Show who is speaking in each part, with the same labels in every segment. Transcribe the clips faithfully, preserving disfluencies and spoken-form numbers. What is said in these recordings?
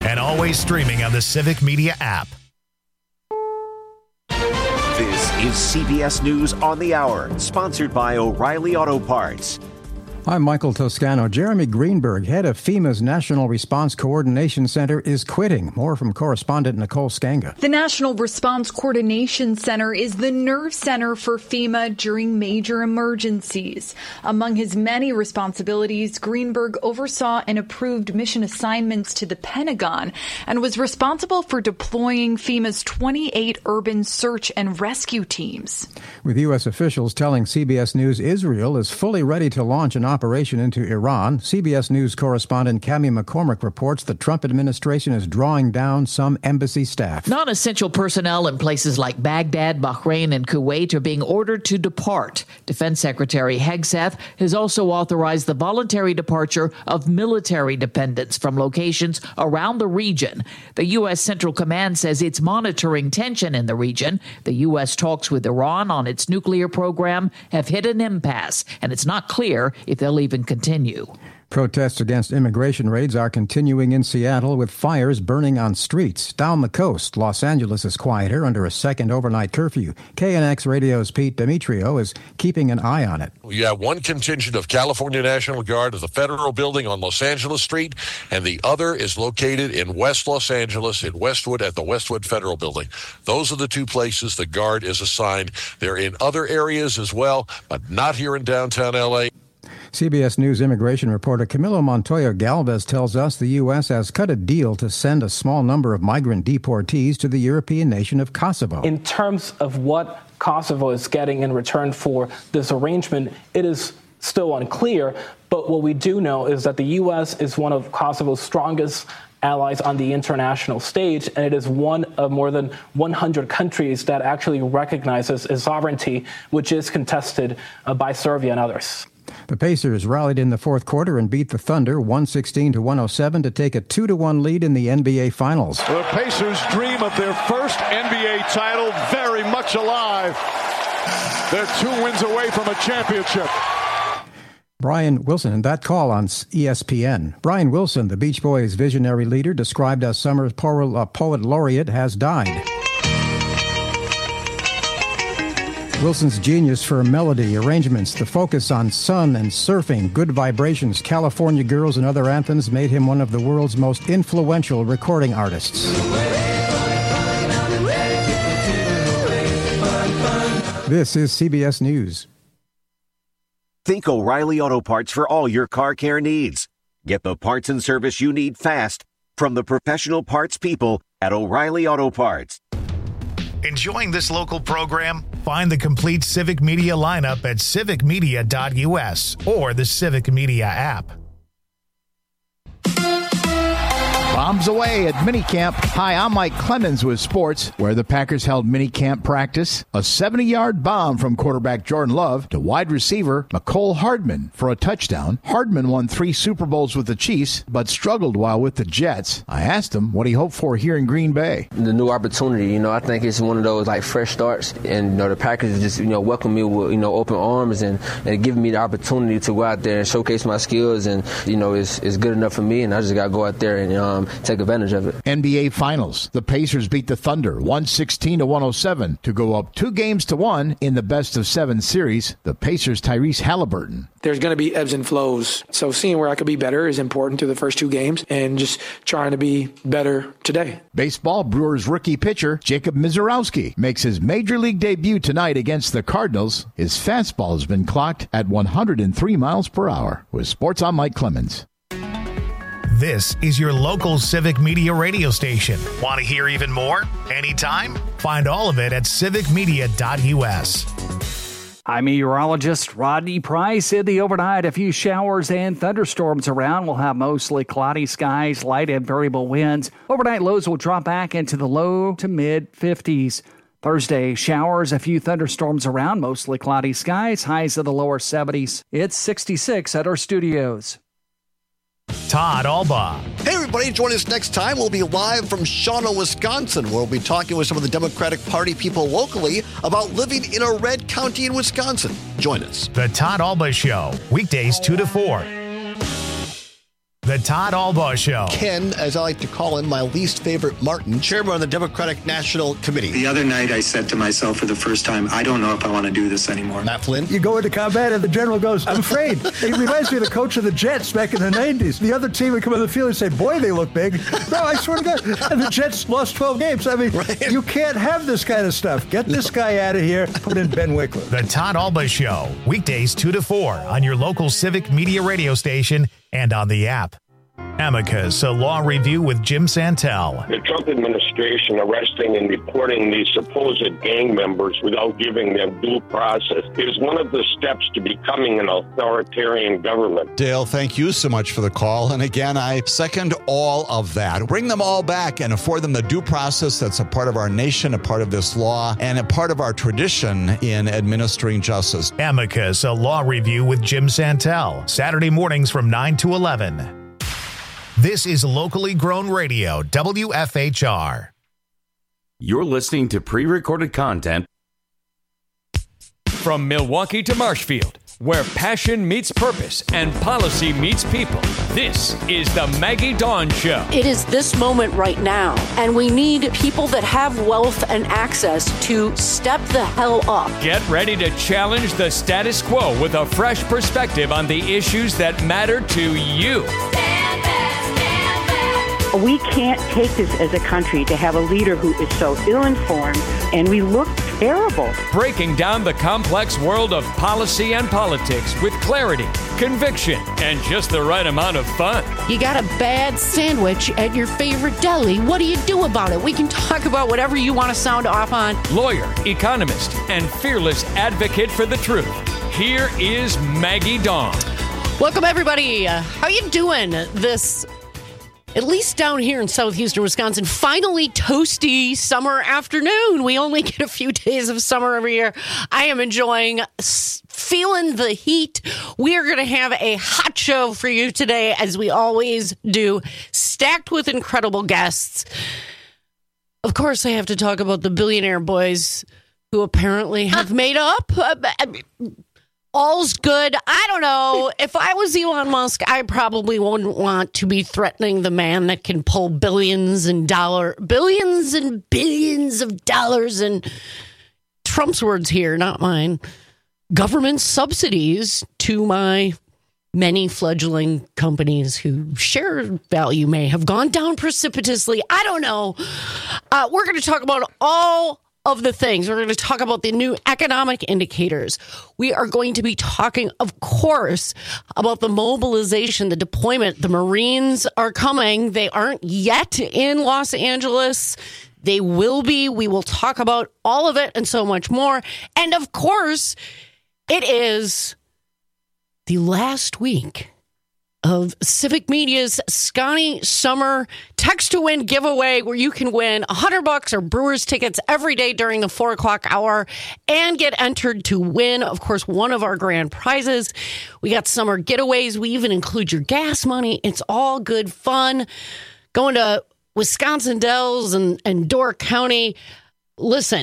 Speaker 1: and always streaming on the Civic Media app.
Speaker 2: This is C B S News on the Hour, sponsored by O'Reilly Auto Parts.
Speaker 3: I'm Michael Toscano. Jeremy Greenberg, head of FEMA's National Response Coordination Center, is quitting. More from correspondent Nicole Skanga.
Speaker 4: The National Response Coordination Center is the nerve center for FEMA during major emergencies. Among his many responsibilities, Greenberg oversaw and approved mission assignments to the Pentagon and was responsible for deploying FEMA's twenty-eight urban search and rescue teams.
Speaker 3: With U S officials telling C B S News Israel is fully ready to launch an operation into Iran, C B S News correspondent Cami McCormick reports the Trump administration is drawing down some embassy staff.
Speaker 5: Non-essential personnel in places like Baghdad, Bahrain, and Kuwait are being ordered to depart. Defense Secretary Hegseth has also authorized the voluntary departure of military dependents from locations around the region. The U S. Central Command says it's monitoring tension in the region. The U S talks with Iran on its nuclear program have hit an impasse, and it's not clear if they'll even continue.
Speaker 3: Protests against immigration raids are continuing in Seattle with fires burning on streets. Down the coast, Los Angeles is quieter under a second overnight curfew. K N X Radio's Pete Demetrio is keeping an eye on it.
Speaker 6: You have one contingent of California National Guard at the Federal Building on Los Angeles Street, and the other is located in West Los Angeles in Westwood at the Westwood Federal Building. Those are the two places the Guard is assigned. They're in other areas as well, but not here in downtown L A.
Speaker 3: C B S News immigration reporter Camilo Montoya Galvez tells us the U S has cut a deal to send a small number of migrant deportees to the European nation of Kosovo.
Speaker 7: In terms of what Kosovo is getting in return for this arrangement, it is still unclear. But what we do know is that the U S is one of Kosovo's strongest allies on the international stage, and it is one of more than one hundred countries that actually recognizes its sovereignty, which is contested uh, by Serbia and others.
Speaker 3: The Pacers rallied in the fourth quarter and beat the Thunder one sixteen to one oh seven to take a two to one lead in the N B A Finals.
Speaker 8: The Pacers dream of their first N B A title very much alive. They're two wins away from a championship.
Speaker 3: Brian Wilson, and that call on E S P N. Brian Wilson, the Beach Boys visionary leader, described as summer's poet laureate, has died. Wilson's genius for melody, arrangements, the focus on sun and surfing, good vibrations, California Girls, and other anthems made him one of the world's most influential recording artists. This is C B S News.
Speaker 2: Think O'Reilly Auto Parts for all your car care needs. Get the parts and service you need fast from the professional parts people at O'Reilly Auto Parts.
Speaker 1: Enjoying this local program? Find the complete Civic Media lineup at civic media dot U S or the Civic Media app.
Speaker 9: Bombs away at minicamp. Hi, I'm Mike Clemens with sports, where the Packers held minicamp practice. A seventy-yard bomb from quarterback Jordan Love to wide receiver Mecole Hardman for a touchdown. Hardman won three Super Bowls with the Chiefs, but struggled while with the Jets. I asked him what he hoped for here in Green Bay.
Speaker 10: The new opportunity, you know, I think it's one of those like fresh starts, and you know the Packers just you know welcome me with you know open arms and, and giving me the opportunity to go out there and showcase my skills, and you know it's it's good enough for me, and I just got to go out there and um. take advantage of it.
Speaker 9: N B A Finals. The Pacers beat the Thunder one sixteen to one oh seven to go up two games to one in the best of seven series. The Pacers' Tyrese Halliburton.
Speaker 11: There's going to be ebbs and flows. So seeing where I could be better is important through the first two games and just trying to be better today.
Speaker 9: Baseball. Brewers rookie pitcher Jacob Misiorowski makes his major league debut tonight against the Cardinals. His fastball has been clocked at one hundred three miles per hour. With sports, I'm Mike Clemens.
Speaker 1: This is your local Civic Media radio station. Want to hear even more? Anytime? Find all of it at civic media dot U S.
Speaker 12: I'm meteorologist Rodney Price. In the overnight, a few showers and thunderstorms around. We'll have mostly cloudy skies, light and variable winds. Overnight lows will drop back into the low to mid fifties. Thursday, showers, a few thunderstorms around, mostly cloudy skies, highs in the lower seventies. It's sixty-six at our studios.
Speaker 1: Todd Alba.
Speaker 13: Hey, everybody, join us next time. We'll be live from Shawano, Wisconsin, where we'll be talking with some of the Democratic Party people locally about living in a red county in Wisconsin. Join us.
Speaker 1: The Todd Alba Show, weekdays two to four. The Todd Albaugh Show.
Speaker 13: Ken, as I like to call him, my least favorite Martin, chairman of the Democratic National Committee.
Speaker 14: The other night I said to myself for the first time, I don't know if I want to do this anymore.
Speaker 13: Matt Flynn.
Speaker 15: You go into combat and the general goes, I'm afraid. It reminds me of the coach of the Jets back in the nineties. The other team would come on the field and say, boy, they look big. No, I swear to God. And the Jets lost twelve games. I mean, right. You can't have this kind of stuff. Get this no. guy out of here. Put in Ben Wickler.
Speaker 1: The Todd Albaugh Show. Weekdays two to four on your local Civic Media radio station and on the app. Amicus, a law review with Jim Santel.
Speaker 16: The Trump administration arresting and deporting these supposed gang members without giving them due process is one of the steps to becoming an authoritarian government.
Speaker 17: Dale, thank you so much for the call. And again, I second all of that. Bring them all back and afford them the due process that's a part of our nation, a part of this law, and a part of our tradition in administering justice.
Speaker 1: Amicus, a law review with Jim Santel. Saturday mornings from nine to eleven. This is locally grown radio, W F H R.
Speaker 18: You're listening to pre-recorded content from Milwaukee to Marshfield, where passion meets purpose and policy meets people. This is the Maggie Dawn Show.
Speaker 19: It is this moment right now, and we need people that have wealth and access to step the hell up.
Speaker 18: Get ready to challenge the status quo with a fresh perspective on the issues that matter to you.
Speaker 20: We can't take this as a country to have a leader who is so ill-informed, and we look terrible.
Speaker 18: Breaking down the complex world of policy and politics with clarity, conviction, and just the right amount of fun.
Speaker 19: You got a bad sandwich at your favorite deli. What do you do about it? We can talk about whatever you want to sound off on.
Speaker 18: Lawyer, economist, and fearless advocate for the truth. Here is Maggie Dawn.
Speaker 19: Welcome, everybody. Uh, how you doing this... At least down here in southeastern Wisconsin, finally toasty summer afternoon. We only get a few days of summer every year. I am enjoying feeling the heat. We are going to have a hot show for you today, as we always do, stacked with incredible guests. Of course, I have to talk about the billionaire boys who apparently have made up. All's good. I don't know. If I was Elon Musk, I probably wouldn't want to be threatening the man that can pull billions and dollar, billions and billions of dollars, and Trump's words here, not mine, government subsidies to my many fledgling companies whose share value may have gone down precipitously. I don't know. Uh, we're going to talk about all of the things. We're going to talk about the new economic indicators. We are going to be talking, of course, about the mobilization, the deployment. The Marines are coming. They aren't yet in Los Angeles. They will be. We will talk about all of it and so much more. And of course, it is the last week of Civic Media's Scotty Summer Text to Win giveaway, where you can win one hundred bucks or Brewers tickets every day during the four o'clock hour and get entered to win, of course, one of our grand prizes. We got summer getaways. We even include your gas money. It's all good fun. Going to Wisconsin Dells and, and Door County. Listen,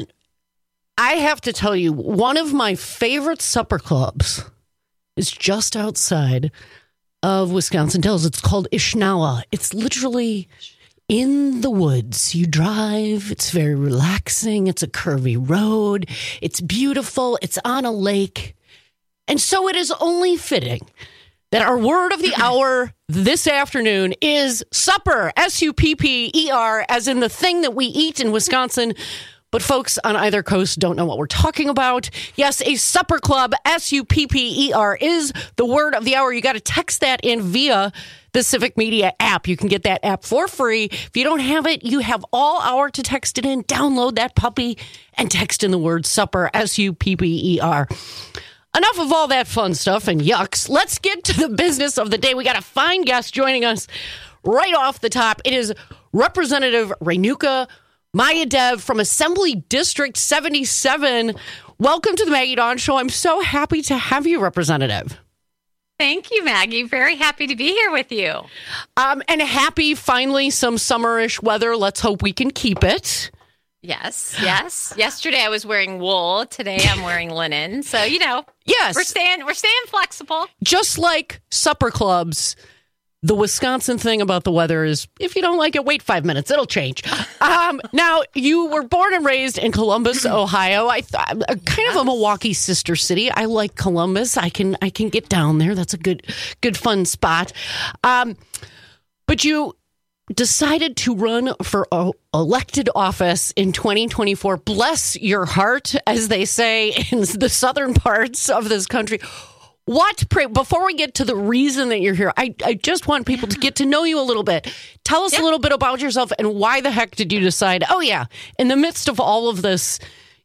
Speaker 19: I have to tell you, one of my favorite supper clubs is just outside of Wisconsin Dells. It's called Ishnala. It's literally in the woods. You drive. It's very relaxing. It's a curvy road. It's beautiful. It's on a lake. And so it is only fitting that our word of the hour this afternoon is supper, S U P P E R, as in the thing that we eat in Wisconsin. But folks on either coast don't know what we're talking about. Yes, a supper club, S U P P E R, is the word of the hour. You got to text that in via the Civic Media app. You can get that app for free. If you don't have it, you have all hour to text it in. Download that puppy and text in the word supper, S U P P E R. Enough of all that fun stuff and yucks. Let's get to the business of the day. We got a fine guest joining us right off the top. It is Representative Renuka Mayadev from Assembly District seventy-seven. Welcome to the Maggie Dawn Show. I'm so happy to have you, Representative.
Speaker 21: Thank you, Maggie. Very happy to be here with you.
Speaker 19: Um, and happy, finally, some summerish weather. Let's hope we can keep it.
Speaker 21: Yes, yes. Yesterday I was wearing wool. Today I'm wearing linen. So, you know,
Speaker 19: yes,
Speaker 21: we're staying we're staying flexible.
Speaker 19: Just like supper clubs, The Wisconsin thing about the weather is, if you don't like it, wait five minutes. It'll change. Um, now, you were born and raised in Columbus, Ohio. I thought kind of a Milwaukee sister city. I like Columbus. I can I can get down there. That's a good good fun spot. Um, but you decided to run for a elected office in twenty twenty-four. Bless your heart, as they say in the southern parts of this country. What, before we get to the reason that you're here, I, I just want people to get to know you a little bit. Tell us yeah. a little bit about yourself and why the heck did you decide, oh yeah, in the midst of all of this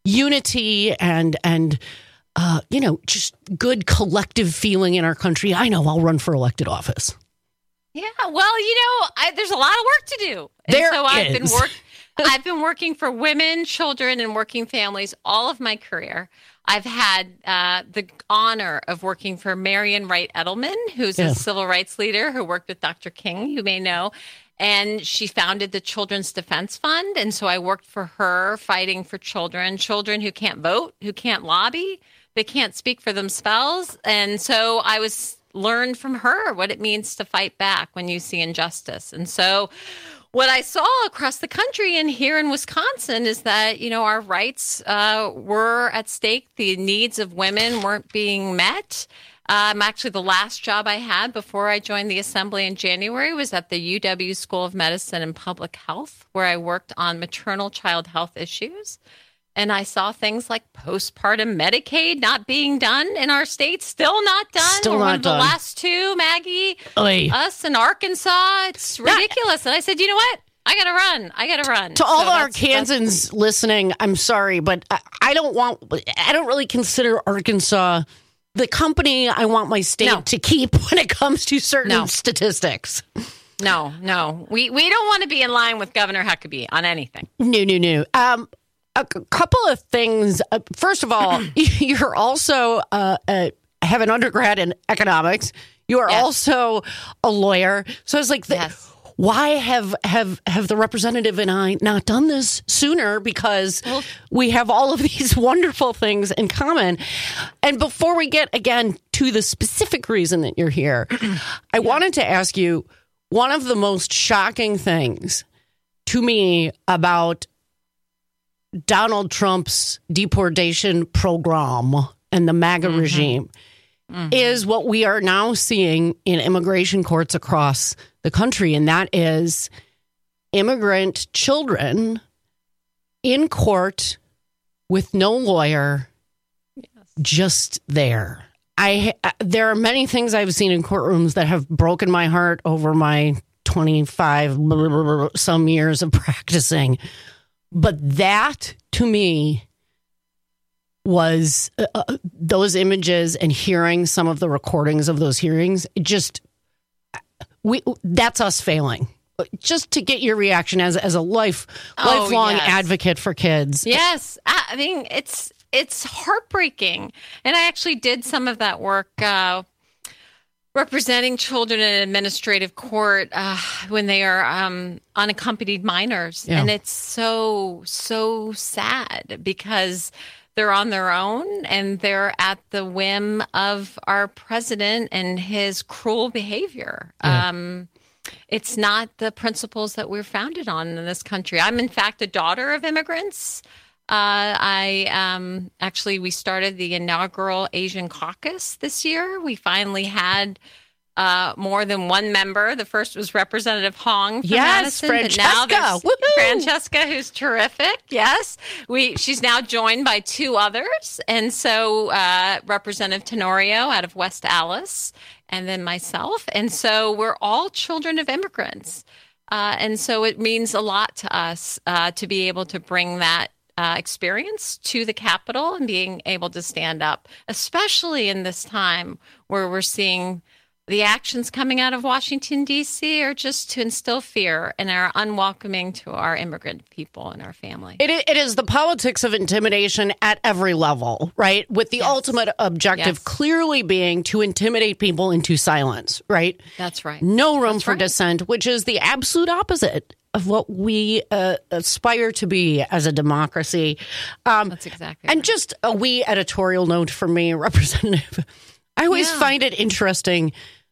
Speaker 19: unity and, and uh, you know, just good collective feeling in our country, I know I'll run for elected office.
Speaker 21: Yeah, well, you know, I, there's a lot of work to do. And
Speaker 19: there
Speaker 21: so I've
Speaker 19: is.
Speaker 21: been work, I've been working for women, children, and working families all of my career. I've had uh, the honor of working for Marian Wright Edelman, who's yeah. a civil rights leader who worked with Doctor King, you may know. And she founded the Children's Defense Fund. And so I worked for her fighting for children, children who can't vote, who can't lobby, they can't speak for themselves. And so I was learned from her what it means to fight back when you see injustice. And so what I saw across the country and here in Wisconsin is that, you know, our rights uh, were at stake. The needs of women weren't being met. Um, actually, the last job I had before I joined the Assembly in January was at the U W School of Medicine and Public Health, where I worked on maternal child health issues. And I saw things like postpartum Medicaid not being done in our state, still not done.
Speaker 19: Still
Speaker 21: We're
Speaker 19: not
Speaker 21: one of
Speaker 19: done.
Speaker 21: the last two, Maggie.
Speaker 19: Oy.
Speaker 21: Us in Arkansas. It's ridiculous. And I said, you know what? I got to run. I got to run.
Speaker 19: To all
Speaker 21: so
Speaker 19: our
Speaker 21: that's,
Speaker 19: Kansans
Speaker 21: that's...
Speaker 19: listening, I'm sorry, but I, I don't want, I don't really consider Arkansas the company I want my state
Speaker 21: No.
Speaker 19: to keep when it comes to certain
Speaker 21: No.
Speaker 19: statistics.
Speaker 21: No, no. We, we don't want to be in line with Governor Huckabee on anything.
Speaker 19: No, no, no. Um, a c- couple of things. Uh, first of all, you're also uh, uh, have an undergrad in economics. You are
Speaker 21: Yes.
Speaker 19: also a lawyer. So it's like, the,
Speaker 21: Yes.
Speaker 19: why have, have have the representative and I not done this sooner? Because
Speaker 21: Well-
Speaker 19: we have all of these wonderful things in common. And before we get, again, to the specific reason that you're here, I wanted to ask you, one of the most shocking things to me about Donald Trump's deportation program and the MAGA mm-hmm. regime mm-hmm. is what we are now seeing in immigration courts across the country. And that is immigrant children in court with no lawyer, yes. just there. I there are many things I've seen in courtrooms that have broken my heart over my twenty-five blah, blah, blah, blah, some years of practicing. But that, to me, was uh, those images and hearing some of the recordings of those hearings. It just we that's us failing. Just to get your reaction as as a life
Speaker 21: Oh,
Speaker 19: lifelong
Speaker 21: yes.
Speaker 19: advocate for kids.
Speaker 21: Yes. I I mean, it's it's heartbreaking. And I actually did some of that work uh, representing children in administrative court uh, when they are um, unaccompanied minors.
Speaker 19: Yeah.
Speaker 21: And it's so, so sad because they're on their own and they're at the whim of our president and his cruel behavior.
Speaker 19: Yeah.
Speaker 21: Um, it's not the principles that we're founded on in this country. I'm, in fact, a daughter of immigrants. Uh, I um, actually, we started the inaugural Asian Caucus this year. We finally had uh, more than one member. The first was Representative Hong from
Speaker 19: Yes,
Speaker 21: Madison.
Speaker 19: Francesca.
Speaker 21: But now there's
Speaker 19: Woohoo!
Speaker 21: Francesca, who's terrific. Yes, we. She's now joined by two others, and so uh, Representative Tenorio out of West Allis, and then myself. And so we're all children of immigrants, uh, and so it means a lot to us uh, to be able to bring that Uh, experience to the Capitol and being able to stand up, especially in this time where we're seeing the actions coming out of Washington, D C are just to instill fear and are unwelcoming to our immigrant people and our family.
Speaker 19: It, it is the politics of intimidation at every level, right? With the yes. ultimate objective yes. clearly being to intimidate people into silence, right?
Speaker 21: That's right.
Speaker 19: No room
Speaker 21: That's
Speaker 19: for
Speaker 21: right.
Speaker 19: dissent, which is the absolute opposite of what we uh, aspire to be as a democracy. Um,
Speaker 21: That's exactly
Speaker 19: And
Speaker 21: right.
Speaker 19: just a wee editorial note from me, Representative. I always
Speaker 21: Yeah.
Speaker 19: find it interesting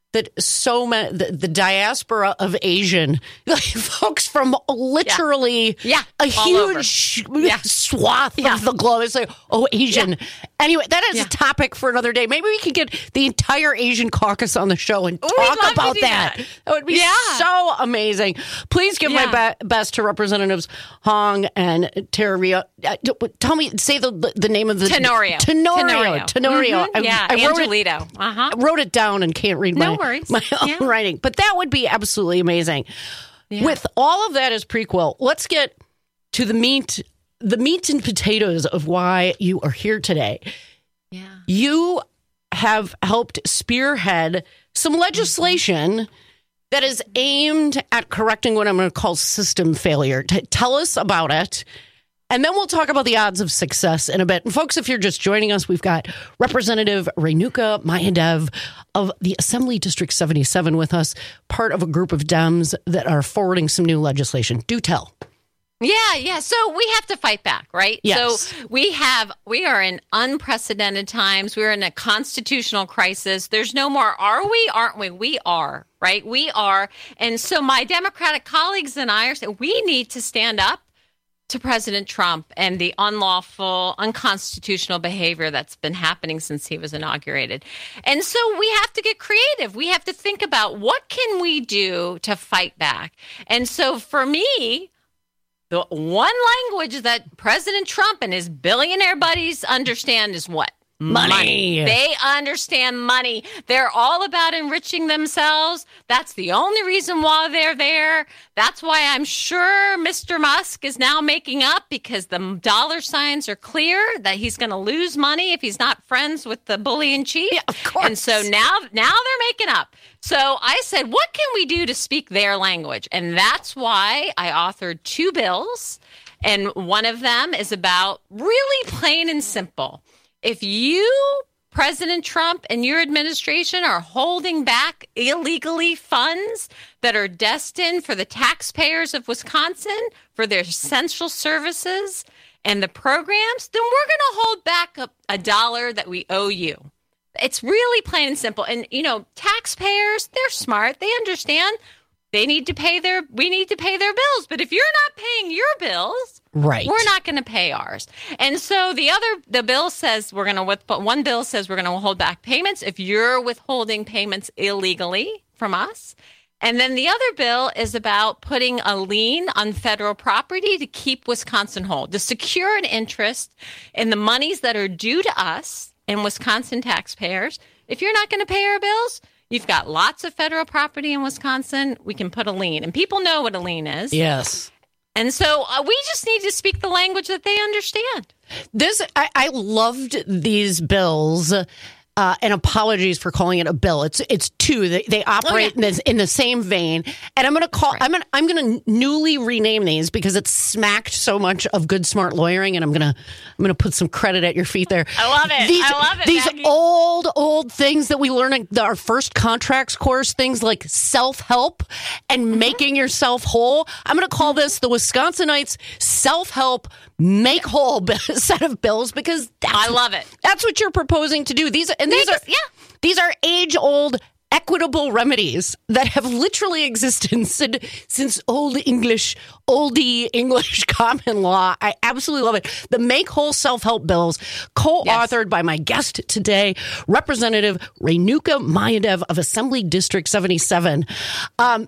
Speaker 19: that so many, the, the diaspora of Asian, like folks from literally
Speaker 21: yeah.
Speaker 19: a
Speaker 21: Yeah.
Speaker 19: huge yeah. swath yeah. of the globe. It's like, oh, Asian. Yeah. Anyway, that is yeah. a topic for another day. Maybe we can get the entire Asian caucus on the show and talk
Speaker 21: Ooh,
Speaker 19: about that.
Speaker 21: that.
Speaker 19: That would be
Speaker 21: yeah.
Speaker 19: so amazing. Please give
Speaker 21: yeah.
Speaker 19: my be- best to Representatives Hong and Tenorio. Uh, tell me, say the the name of the...
Speaker 21: Tenorio.
Speaker 19: Tenorio. Tenorio. Tenorio.
Speaker 21: Mm-hmm. Yeah,
Speaker 19: I, I wrote
Speaker 21: Angelito.
Speaker 19: It,
Speaker 21: uh-huh.
Speaker 19: I wrote it down and can't read
Speaker 21: no
Speaker 19: my,
Speaker 21: worries.
Speaker 19: my own
Speaker 21: yeah.
Speaker 19: writing. But that would be absolutely amazing. Yeah. With all of that as prequel, let's get to the meat, the meat and potatoes of why you are here today.
Speaker 21: Yeah.
Speaker 19: You have helped spearhead some legislation mm-hmm. that is aimed at correcting what I'm going to call system failure. T- tell us about it. And then we'll talk about the odds of success in a bit. And folks, if you're just joining us, we've got Representative Renuka Mahadev of the Assembly District seventy-seven with us, part of a group of Dems that are forwarding some new legislation. Do tell.
Speaker 21: Yeah, yeah. So we have to fight back, right?
Speaker 19: Yes.
Speaker 21: So we have, we are in unprecedented times. We're in a constitutional crisis. There's no more, are we? Aren't we? We are, right? We are. And so my Democratic colleagues and I are saying we need to stand up to President Trump and the unlawful, unconstitutional behavior that's been happening since he was inaugurated. And so we have to get creative. We have to think about what can we do to fight back. And so for me, the one language that President Trump and his billionaire buddies understand is what?
Speaker 19: Money.
Speaker 21: money. They understand money. They're all about enriching themselves. That's the only reason why they're there. That's why I'm sure Mister Musk is now making up, because the dollar signs are clear that he's going to lose money if he's not friends with the bully in chief.
Speaker 19: Yeah, of course.
Speaker 21: And so now, now they're making up. So I said, what can we do to speak their language? And that's why I authored two bills. And one of them is about really plain and simple. If you, President Trump, and your administration are holding back illegally funds that are destined for the taxpayers of Wisconsin, for their essential services and the programs, then we're going to hold back a, a dollar that we owe you. It's really plain and simple. And, you know, taxpayers, they're smart. They understand they need to pay their, we need to pay their bills. But if you're not paying your bills,
Speaker 19: right,
Speaker 21: we're not going to pay ours. And so the other, the bill says we're going to, with, but one bill says we're going to hold back payments if you're withholding payments illegally from us. And then the other bill is about putting a lien on federal property to keep Wisconsin whole, to secure an interest in the monies that are due to us and Wisconsin taxpayers. If you're not going to pay our bills, you've got lots of federal property in Wisconsin. We can put a lien, and people know what a lien is.
Speaker 19: Yes.
Speaker 21: And so uh, we just need to speak the language that they understand.
Speaker 19: This, I, I loved these bills. Uh, and apologies for calling it a bill. It's it's two. They, they operate oh, yeah. in, this, in the same vein. And I'm going to call. Right. I'm going. I'm going to newly rename these because it's smacked so much of good, smart lawyering. And I'm going to. I'm going to put some credit at your feet there.
Speaker 21: I love it.
Speaker 19: These,
Speaker 21: I love it.
Speaker 19: These
Speaker 21: Maggie.
Speaker 19: old, old things that we learn in our first contracts course. Things like self-help and mm-hmm. making yourself whole. I'm going to call this the Wisconsinites self-help make whole set of bills, because that's,
Speaker 21: I love it.
Speaker 19: That's what you're proposing to do. These and these
Speaker 21: Make
Speaker 19: are
Speaker 21: us, yeah.
Speaker 19: these are age-old equitable remedies that have literally existed since, since old English, oldie English common law. I absolutely love it. The Make Whole Self-Help Bills, co-authored yes. by my guest today, Representative Renuka Mahadev of Assembly District seventy-seven. Um,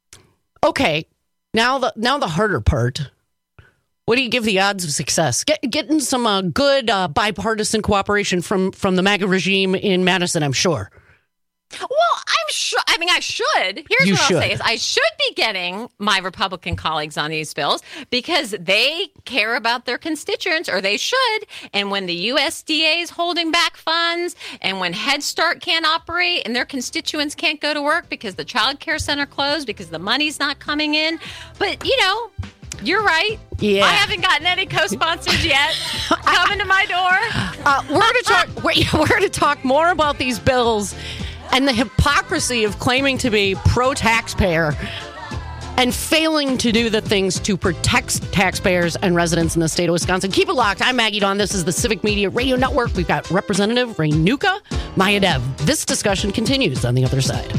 Speaker 19: okay, now the now the harder part. What do you give the odds of success? Get, getting some uh, good uh, bipartisan cooperation from, from the MAGA regime in Madison, I'm sure.
Speaker 21: Well, I'm sure. I mean, I should. Here's
Speaker 19: you
Speaker 21: what
Speaker 19: should.
Speaker 21: I'll say is I should be getting my Republican colleagues on these bills because they care about their constituents, or they should. And when the U S D A is holding back funds, and when Head Start can't operate and their constituents can't go to work because the child care center closed because the money's not coming in. But, you know, you're right.
Speaker 19: Yeah.
Speaker 21: I haven't gotten any co-sponsors yet coming to my door.
Speaker 19: Uh, we're going to talk. We're, we're going to talk more about these bills and the hypocrisy of claiming to be pro-taxpayer and failing to do the things to protect taxpayers and residents in the state of Wisconsin. Keep it locked. I'm Maggie Dawn. This is the Civic Media Radio Network. We've got Representative Renuka Mayadev. This discussion continues on the other side.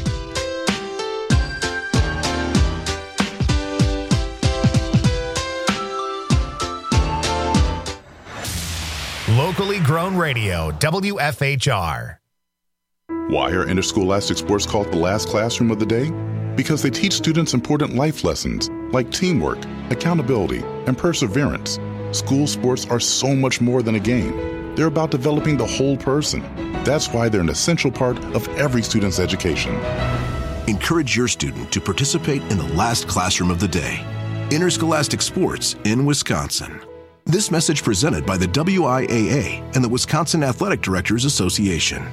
Speaker 1: Locally grown radio, W F H R.
Speaker 4: Why are interscholastic sports called the last classroom of the day? Because they teach students important life lessons like teamwork, accountability, and perseverance. School sports are so much more than a game. They're about developing the whole person. That's why they're an essential part of every student's education.
Speaker 22: Encourage your student to participate in the last classroom of the day. Interscholastic sports in Wisconsin. This message presented by the W I A A and the Wisconsin Athletic Directors Association.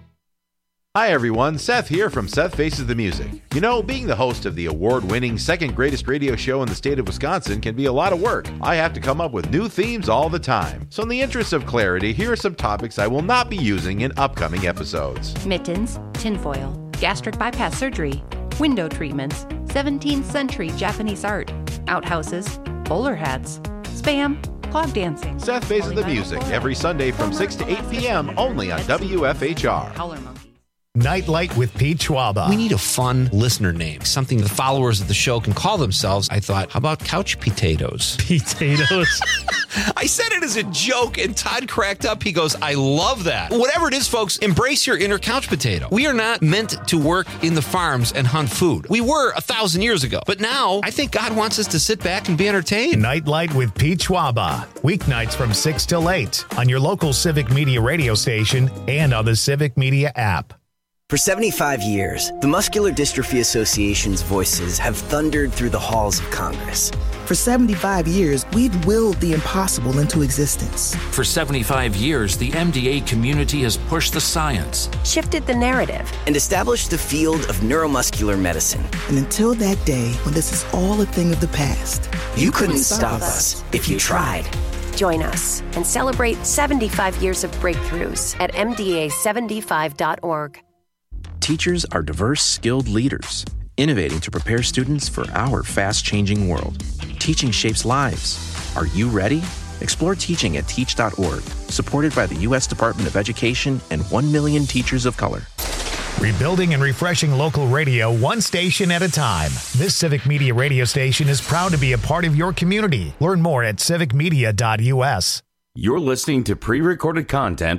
Speaker 23: Hi everyone, Seth here from Seth Faces the Music. You know, being the host of the award-winning second greatest radio show in the state of Wisconsin can be a lot of work. I have to come up with new themes all the time. So in the interest of clarity, here are some topics I will not be using in upcoming episodes.
Speaker 24: Mittens, tinfoil, gastric bypass surgery, window treatments, seventeenth century Japanese art, outhouses, bowler hats, spam, clog dancing.
Speaker 23: Seth Faces the Music every Sunday from six to eight p.m. only on W F H R.
Speaker 1: Nightlight with Pete Schwaba.
Speaker 25: We need a fun listener name, something the followers of the show can call themselves. I thought, how about couch potatoes?
Speaker 26: Potatoes?
Speaker 25: I said it as a joke, and Todd cracked up. He goes, I love that. Whatever it is, folks, embrace your inner couch potato. We are not meant to work in the farms and hunt food. We were a thousand years ago. But now, I think God wants us to sit back and be entertained.
Speaker 1: Nightlight with Pete Schwaba. Weeknights from six till eight on your local Civic Media radio station and on the Civic Media app.
Speaker 27: For seventy-five years, the Muscular Dystrophy Association's voices have thundered through the halls of Congress.
Speaker 28: For seventy-five years, we've willed the impossible into existence.
Speaker 29: For seventy-five years, the M D A community has pushed the science,
Speaker 27: shifted the narrative, and established the field of neuromuscular medicine.
Speaker 28: And until that day when this is all a thing of the past,
Speaker 27: you, you couldn't, couldn't stop us if you tried.
Speaker 30: Join us and celebrate seventy-five years of breakthroughs at M D A seventy-five dot org.
Speaker 31: Teachers are diverse, skilled leaders, innovating to prepare students for our fast-changing world. Teaching shapes lives. Are you ready? Explore teaching at teach dot org, supported by the U S Department of Education and one million teachers of color.
Speaker 1: Rebuilding and refreshing local radio one station at a time. This Civic Media radio station is proud to be a part of your community. Learn more at civic media dot u s.
Speaker 32: You're listening to pre-recorded content.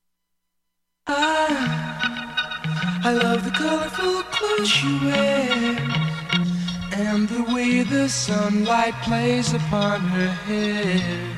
Speaker 33: Ah. I love the colorful clothes she wears and the way the sunlight plays upon her hair.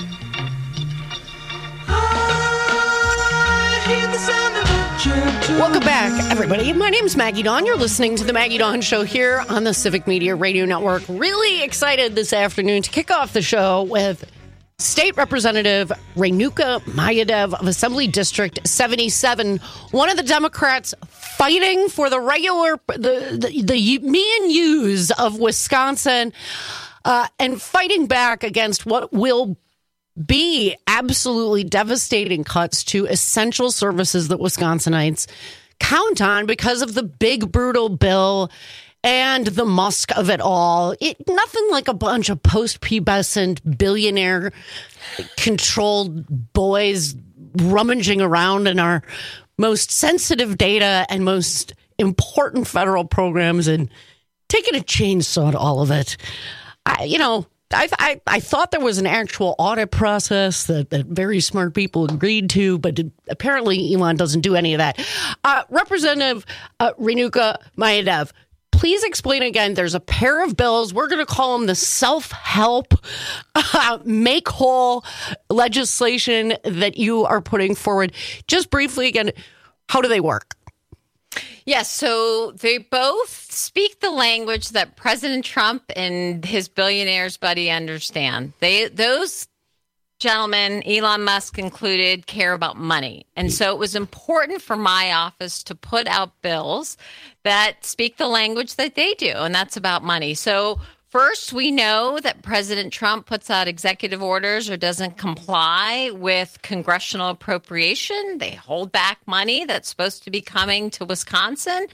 Speaker 33: I hear the sound of a gentle.
Speaker 19: Welcome back, everybody. My name's Maggie Dawn. You're listening to the Maggie Dawn Show here on the Civic Media Radio Network. Really excited this afternoon to kick off the show with State Representative Renuka Mayadev of Assembly District seventy-seven, one of the Democrats fighting for the regular, the the, the me and yous of Wisconsin, uh, and fighting back against what will be absolutely devastating cuts to essential services that Wisconsinites count on because of the big, brutal bill and the Musk of it all. It, nothing like a bunch of post-pubescent billionaire-controlled boys rummaging around in our most sensitive data and most important federal programs and taking a chainsaw to all of it. I, you know, I, I, I thought there was an actual audit process that, that very smart people agreed to, but it, apparently Elon doesn't do any of that. Uh, Representative uh, Renuka Mayadev, please explain again. There's a pair of bills. We're going to call them the self-help, uh, make whole legislation that you are putting forward. Just briefly again, how do they work?
Speaker 21: Yes, so they both speak the language that President Trump and his billionaires buddy understand. They those gentlemen, Elon Musk included, care about money. And so it was important for my office to put out bills that speak the language that they do, and that's about money. So first, we know that President Trump puts out executive orders or doesn't comply with congressional appropriation. They hold back money that's supposed to be coming to Wisconsin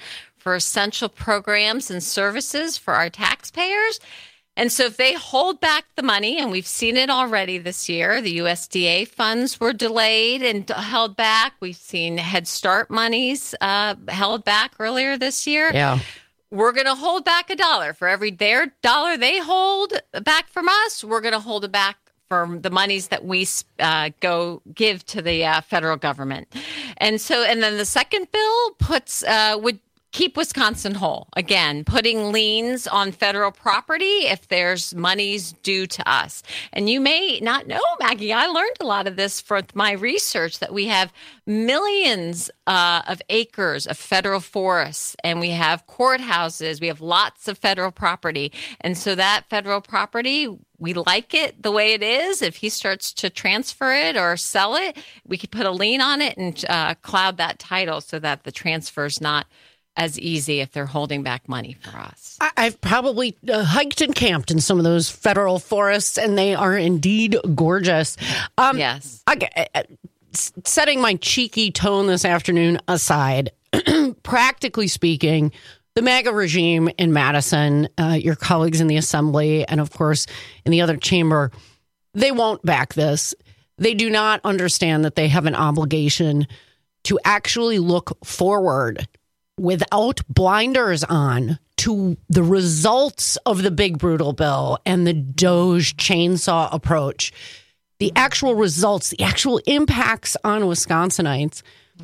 Speaker 21: for essential programs and services for our taxpayers. And so if they hold back the money, and we've seen it already this year, the U S D A funds were delayed and held back. We've seen Head Start monies uh, held back earlier this year.
Speaker 19: Yeah.
Speaker 21: We're going to hold back a dollar. For every their dollar they hold back from us, we're going to hold it back for the monies that we uh, go give to the uh, federal government. And so, and then the second bill puts uh, would keep Wisconsin whole. Again, putting liens on federal property if there's monies due to us. And you may not know, Maggie, I learned a lot of this from my research, that we have millions uh, of acres of federal forests, and we have courthouses. We have lots of federal property. And so that federal property, we like it the way it is. If he starts to transfer it or sell it, we could put a lien on it and uh, cloud that title so that the transfer is not as easy if they're holding back money for us.
Speaker 19: I've probably uh, hiked and camped in some of those federal forests, and they are indeed gorgeous. Um,
Speaker 21: yes.
Speaker 19: I, uh, setting my cheeky tone this afternoon aside, practically speaking, the MAGA regime in Madison, uh, your colleagues in the assembly, and of course in the other chamber, they won't back this. They do not understand that they have an obligation to actually look forward without blinders on to the results of the big brutal bill and the Doge chainsaw approach, the actual results, the actual impacts on Wisconsinites.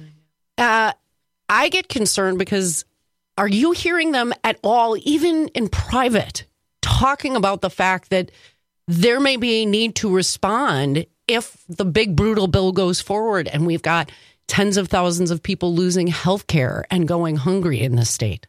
Speaker 19: Uh, I get concerned because are you hearing them at all, even in private, talking about the fact that there may be a need to respond if the big brutal bill goes forward and we've got tens of thousands of people losing health care and going hungry in this state?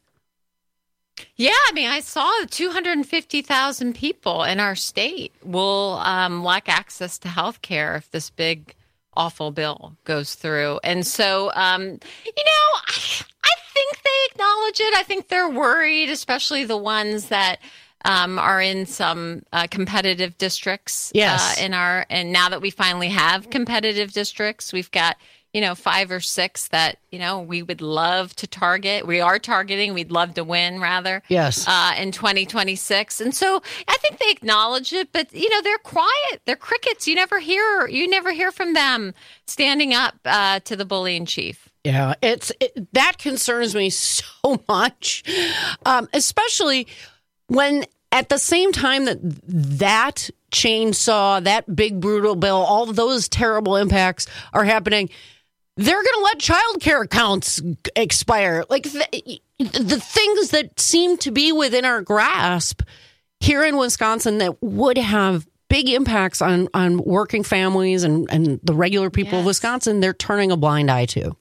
Speaker 21: Yeah, I mean, I saw two hundred fifty thousand people in our state will um, lack access to health care if this big, awful bill goes through. And so, um, you know, I, I think they acknowledge it. I think they're worried, especially the ones that Um, are in some uh, competitive districts.
Speaker 19: Yes.
Speaker 21: Uh, in our, and now that we finally have competitive districts, we've got, you know, five or six that, you know, we would love to target. We are targeting. We'd love to win, rather.
Speaker 19: Yes.
Speaker 21: Uh, in twenty twenty-six. And so I think they acknowledge it, but, you know, they're quiet. They're crickets. You never hear, you never hear from them standing up uh, to the bullying chief.
Speaker 19: Yeah, it's it, that concerns me so much, um, especially when at the same time that that chainsaw, that big brutal bill, all of those terrible impacts are happening, they're going to let child care accounts expire. Like the, the things that seem to be within our grasp here in Wisconsin that would have big impacts on, on working families and, and the regular people yes. of Wisconsin, they're turning a blind eye to.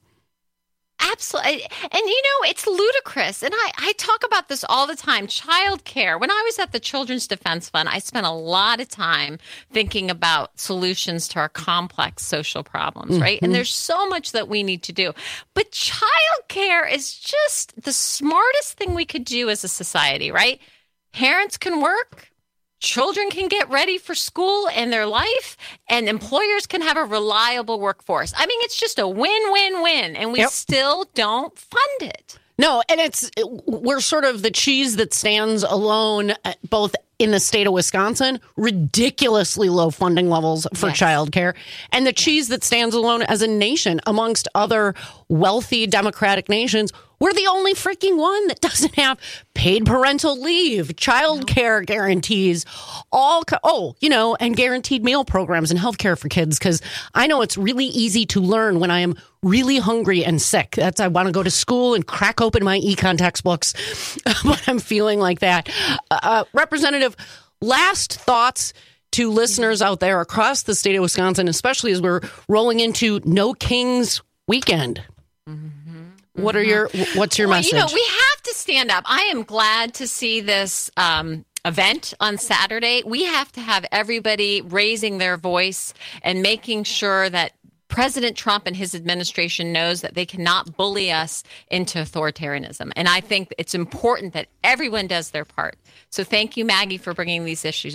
Speaker 21: Absolutely. And, you know, it's ludicrous. And I, I talk about this all the time. Child care. When I was at the Children's Defense Fund, I spent a lot of time thinking about solutions to our complex social problems, right? Mm-hmm. And there's so much that we need to do. But child care is just the smartest thing we could do as a society, right? Parents can work. Children can get ready for school and their life, and employers can have a reliable workforce. I mean, it's just a win-win-win, and we yep. still don't fund it.
Speaker 19: No, and it's we're sort of the cheese that stands alone, both in the state of Wisconsin, ridiculously low funding levels for yes. childcare, and the yes. cheese that stands alone as a nation amongst other wealthy democratic nations. We're the only freaking one that doesn't have paid parental leave, child care guarantees, all, co- oh, you know, and guaranteed meal programs and healthcare for kids. Because I know it's really easy to learn when I am really hungry and sick. That's I want to go to school and crack open my econ textbooks, but I'm feeling like that. Uh, Representative, last thoughts to listeners out there across the state of Wisconsin, especially as we're rolling into No Kings weekend. Mm-hmm. What are your, what's your
Speaker 21: well,
Speaker 19: message?
Speaker 21: You know, we have to stand up. I am glad to see this um, event on Saturday. We have to have everybody raising their voice and making sure that President Trump and his administration knows that they cannot bully us into authoritarianism. And I think it's important that everyone does their part. So thank you, Maggie, for bringing these issues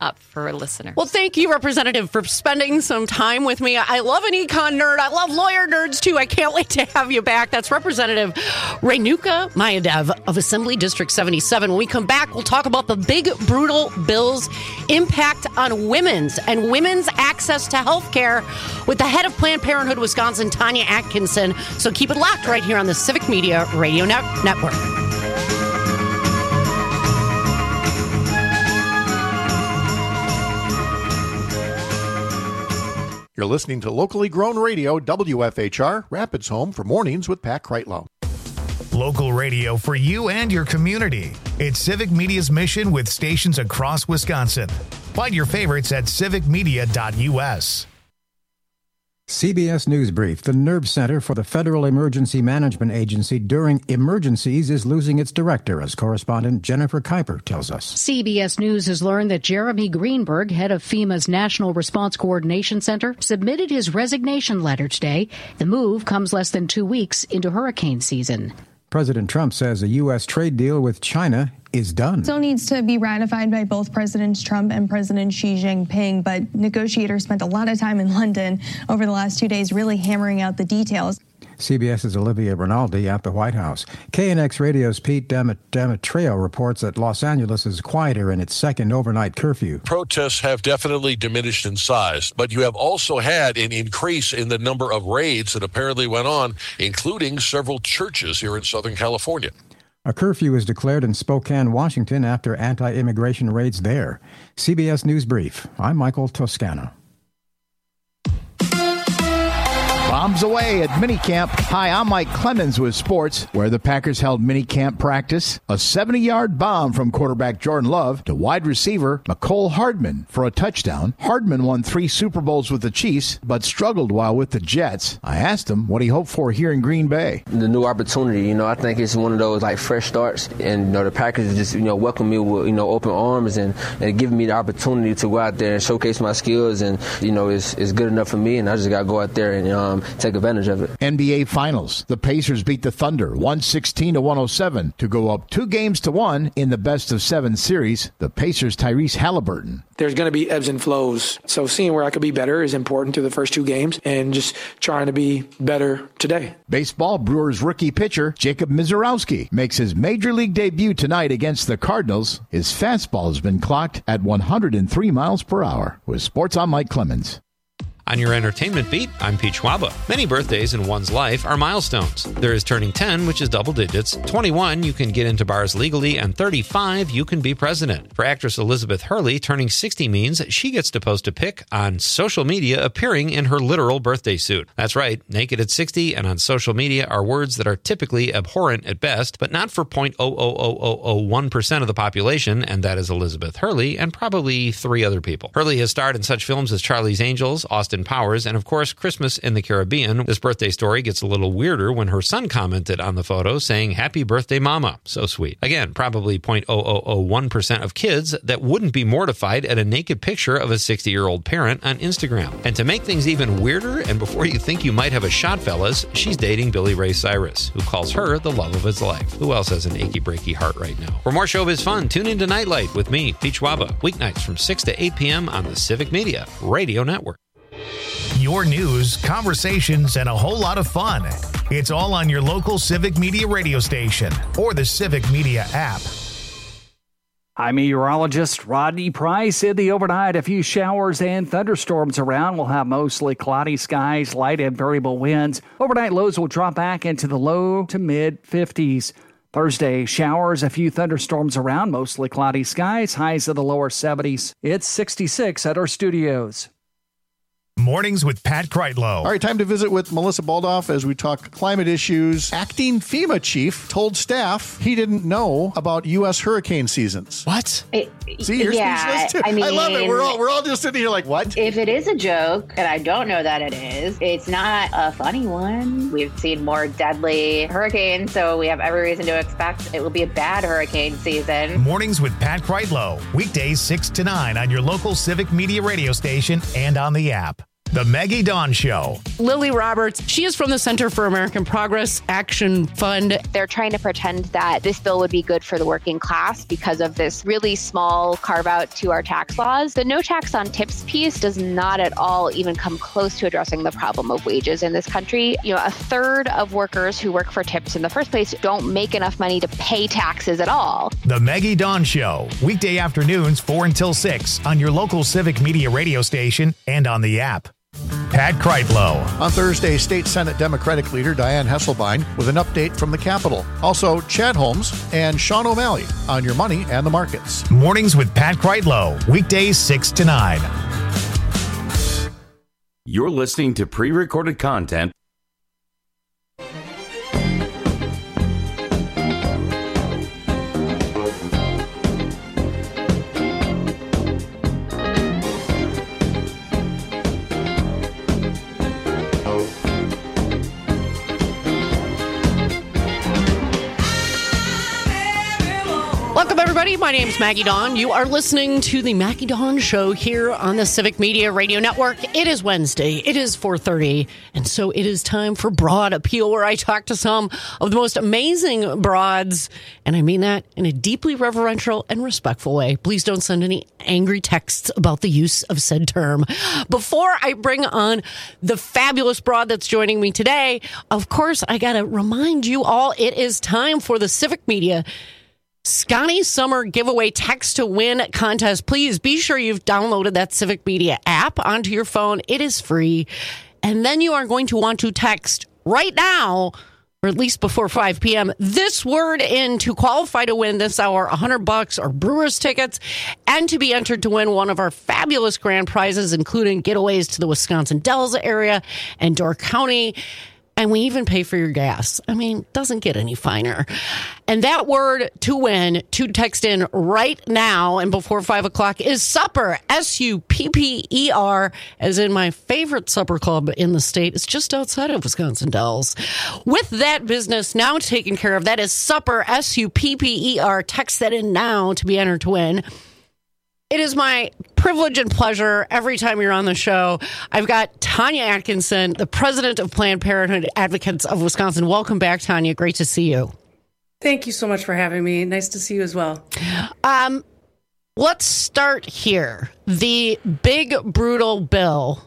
Speaker 21: up for listeners.
Speaker 19: Well, thank you, Representative, for spending some time with me. I love an econ nerd. I love lawyer nerds, too. I can't wait to have you back. That's Representative Renuka Mayadev of Assembly District seventy-seven. When we come back, we'll talk about the big, brutal bill's impact on women's and women's access to health care with the head of Planned Parenthood Wisconsin, Tanya Atkinson. So keep it locked right here on the Civic Media Radio Net- Network.
Speaker 2: You're listening to locally grown radio, W F H R, Rapids Home for Mornings with Pat Kreitlow.
Speaker 1: Local radio for you and your community. It's Civic Media's mission with stations across Wisconsin. Find your favorites at civic media dot u s.
Speaker 3: C B S News Brief. The Nerve Center for the Federal Emergency Management Agency during emergencies is losing its director, as correspondent Jennifer Kuiper tells us.
Speaker 5: C B S News has learned that Jeremy Greenberg, head of FEMA's National Response Coordination Center, submitted his resignation letter today. The move comes less than two weeks into hurricane season.
Speaker 3: President Trump says a U S trade deal with China is done.
Speaker 6: Still needs to be ratified by both Presidents Trump and President Xi Jinping, but negotiators spent a lot of time in London over the last two days really hammering out the details.
Speaker 3: CBS's Olivia Rinaldi at the White House. K N X Radio's Pete Demetrio reports that Los Angeles is quieter in its second overnight curfew.
Speaker 7: Protests have definitely diminished in size, but you have also had an increase in the number of raids that apparently went on, including several churches here in Southern California.
Speaker 3: A curfew is declared in Spokane, Washington, after anti-immigration raids there. C B S News Brief. I'm Michael Toscano.
Speaker 8: Bombs away at minicamp. Hi, I'm Mike Clemens with sports, where the Packers held minicamp practice. A seventy-yard bomb from quarterback Jordan Love to wide receiver Mecole Hardman for a touchdown. Hardman won three Super Bowls with the Chiefs, but struggled while with the Jets. I asked him what he hoped for here in Green Bay.
Speaker 9: The new opportunity, you know, I think it's one of those like fresh starts, and you know the Packers just you know welcome me with you know open arms and, and giving me the opportunity to go out there and showcase my skills, and you know it's it's good enough for me, and I just got to go out there and um. take advantage of it.
Speaker 8: N B A Finals. The Pacers beat the Thunder one sixteen to one oh seven to go up two games to one in the best of seven series. The Pacers' Tyrese Halliburton.
Speaker 10: There's going to be ebbs and flows. So seeing where I could be better is important to the first two games and just trying to be better today.
Speaker 8: Baseball. Brewers rookie pitcher Jacob Mizorowski makes his major league debut tonight against the Cardinals. His fastball has been clocked at one hundred three miles per hour. With sports, I'm Mike Clemens.
Speaker 25: On your entertainment beat, I'm Pete Schwaba. Many birthdays in one's life are milestones. There is turning ten, which is double digits. twenty-one, you can get into bars legally, and thirty-five, you can be president. For actress Elizabeth Hurley, turning sixty means she gets to post a pic on social media appearing in her literal birthday suit. That's right, naked at sixty and on social media are words that are typically abhorrent at best, but not for zero point zero zero zero zero zero one percent of the population, and that is Elizabeth Hurley and probably three other people. Hurley has starred in such films as Charlie's Angels, Austin Powers, and of course Christmas in the Caribbean. This birthday story gets a little weirder when her son commented on the photo saying, "Happy birthday, Mama." So sweet. Again, probably zero point zero zero zero one percent of kids that wouldn't be mortified at a naked picture of a sixty-year-old parent on Instagram. And to make things even weirder, and before you think you might have a shot, fellas, she's dating Billy Ray Cyrus, who calls her the love of his life. Who else has an achy breaky heart right now? For more showbiz fun, tune into Nightlight with me, Pete Schwaba, weeknights from six to eight p.m. on the Civic Media Radio Network.
Speaker 1: Your news, conversations, and a whole lot of fun. It's all on your local Civic Media radio station or the Civic Media app.
Speaker 11: I'm meteorologist Rodney Price. In the overnight, a few showers and thunderstorms around. We'll have mostly cloudy skies, light and variable winds. Overnight lows will drop back into the low to mid fifties. Thursday, showers, a few thunderstorms around, mostly cloudy skies, highs in the lower seventies. It's sixty-six at our studios.
Speaker 1: Mornings with Pat Kreitlow.
Speaker 2: All right, time to visit with Melissa Baldoff as we talk climate issues. Acting FEMA chief told staff he didn't know about U S hurricane seasons.
Speaker 3: What?
Speaker 2: It, See, you're
Speaker 12: yeah,
Speaker 2: speechless too.
Speaker 12: I mean,
Speaker 2: I love it. We're all we're all just sitting here like, what?
Speaker 12: If it is a joke, and I don't know that it is, it's not a funny one. We've seen more deadly hurricanes, so we have every reason to expect it will be a bad hurricane season.
Speaker 1: Mornings with Pat Kreitlow. Weekdays six to nine on your local Civic Media radio station and on the app. The Maggie Dawn Show.
Speaker 19: Lily Roberts, she is from the Center for American Progress Action Fund.
Speaker 4: They're trying to pretend that this bill would be good for the working class because of this really small carve out to our tax laws. The no tax on tips piece does not at all even come close to addressing the problem of wages in this country. You know, a third of workers who work for tips in the first place don't make enough money to pay taxes at all.
Speaker 1: The Maggie Dawn Show, weekday afternoons four until six on your local Civic Media radio station and on the app. Pat Kreitlow.
Speaker 2: On Thursday, State Senate Democratic leader Dianne Hesselbein with an update from the Capitol. Also, Chad Holmes and Sean O'Malley on your money and the markets.
Speaker 1: Mornings with Pat Kreitlow, weekdays six to nine.
Speaker 32: You're listening to pre-recorded content.
Speaker 19: Welcome, everybody. My name is Maggie Dawn. You are listening to the Maggie Dawn Show here on the Civic Media Radio Network. It is Wednesday. It is four thirty, and so it is time for Broad Appeal, where I talk to some of the most amazing broads, and I mean that in a deeply reverential and respectful way. Please don't send any angry texts about the use of said term. Before I bring on the fabulous broad that's joining me today, of course, I got to remind you all, it is time for the Civic Media Scotty Summer Giveaway Text to Win contest. Please be sure you've downloaded that Civic Media app onto your phone. It is free. And then you are going to want to text right now, or at least before five p.m., this word in to qualify to win this hour one hundred bucks or Brewers tickets, and to be entered to win one of our fabulous grand prizes, including getaways to the Wisconsin Dells area and Door County. And we even pay for your gas. I mean, doesn't get any finer. And that word to win, to text in right now and before five o'clock is supper, S U P P E R, as in my favorite supper club in the state. It's just outside of Wisconsin Dells. With that business now taken care of, that is supper, S U P P E R. Text that in now to be entered to win. It is my privilege and pleasure every time you're on the show. I've got Tanya Atkinson, the president of Planned Parenthood Advocates of Wisconsin. Welcome back, Tanya. Great to see you.
Speaker 13: Thank you so much for having me. Nice to see you as well.
Speaker 19: Um, let's start here. The big, brutal bill,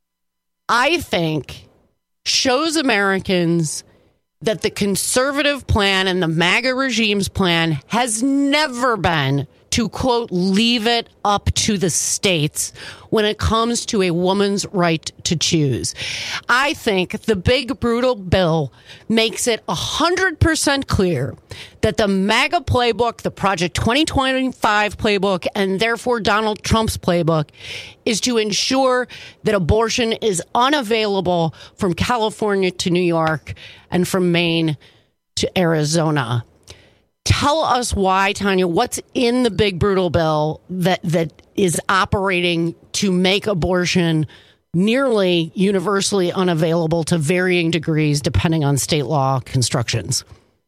Speaker 19: I think, shows Americans that the conservative plan and the MAGA regime's plan has never been to, quote, leave it up to the states when it comes to a woman's right to choose. I think the big, brutal bill makes it one hundred percent clear that the MAGA playbook, the Project twenty twenty-five playbook, and therefore Donald Trump's playbook, is to ensure that abortion is unavailable from California to New York and from Maine to Arizona. Tell us why, Tanya, what's in the big, brutal bill that, that is operating to make abortion nearly universally unavailable to varying degrees depending on state law constructions?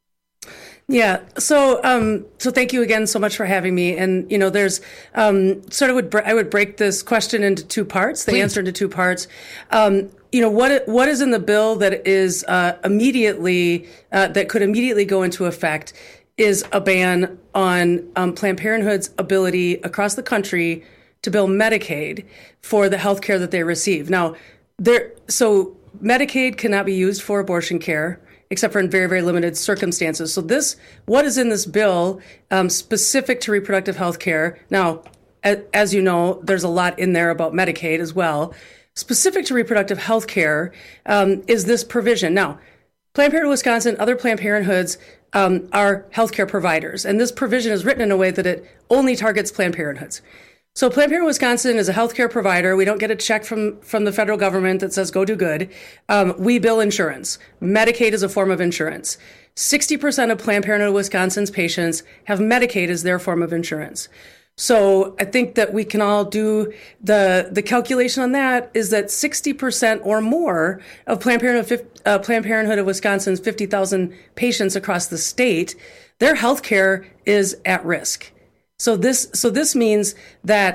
Speaker 13: Yeah. So, um, so thank you again so much for having me. And, you know, there's, um, sort of would, I would break this question into two parts, the Please. answer into two parts. Um, you know, what, what is in the bill that is, uh, immediately, uh, that could immediately go into effect is a ban on um, Planned Parenthood's ability across the country to bill Medicaid for the health care that they receive. Now, there, so Medicaid cannot be used for abortion care, except for in very, very limited circumstances. So this, what is in this bill um, specific to reproductive health care? Now, as, as you know, there's a lot in there about Medicaid as well. Specific to reproductive health care um, is this provision. Now, Planned Parenthood Wisconsin, other Planned Parenthoods um, are healthcare providers. And this provision is written in a way that it only targets Planned Parenthoods. So Planned Parenthood Wisconsin is a healthcare provider. We don't get a check from, from the federal government that says go do good. Um, we bill insurance. Medicaid is a form of insurance. sixty percent of Planned Parenthood Wisconsin's patients have Medicaid as their form of insurance. So I think that we can all do the the calculation on that is that sixty percent or more of Planned Parenthood, uh, Planned Parenthood of Wisconsin's fifty thousand patients across the state, their health care is at risk. So this so this means that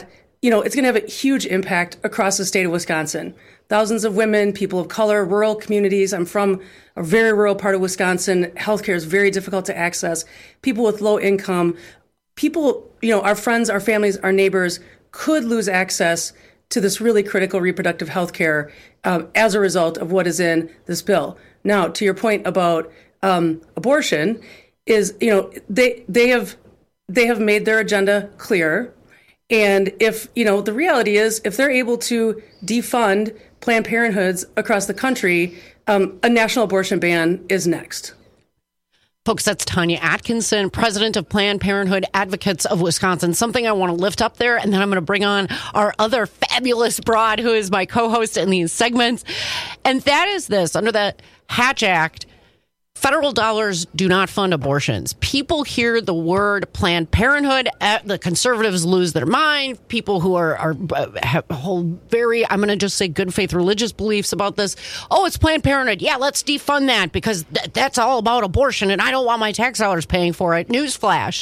Speaker 13: you know, it's going to have a huge impact across the state of Wisconsin. Thousands of women, people of color, rural communities. I'm from a very rural part of Wisconsin. Healthcare is very difficult to access. People with low income, people, you know, our friends, our families, our neighbors could lose access to this really critical reproductive health care um, as a result of what is in this bill. Now, to your point about um, abortion, is, you know, they they have they have made their agenda clear. And if, you know, the reality is, if they're able to defund Planned Parenthoods across the country, um, a national abortion ban is next.
Speaker 19: Folks, that's Tanya Atkinson, president of Planned Parenthood Advocates of Wisconsin. Something I want to lift up there, and then I'm going to bring on our other fabulous broad, who is my co-host in these segments. And that is this: under the Hatch Act, federal dollars do not fund abortions. People hear the word Planned Parenthood, the conservatives lose their mind. People who are, are have hold very, I'm going to just say, good faith religious beliefs about this. Oh, it's Planned Parenthood. Yeah, let's defund that because th- that's all about abortion, and I don't want my tax dollars paying for it. Newsflash.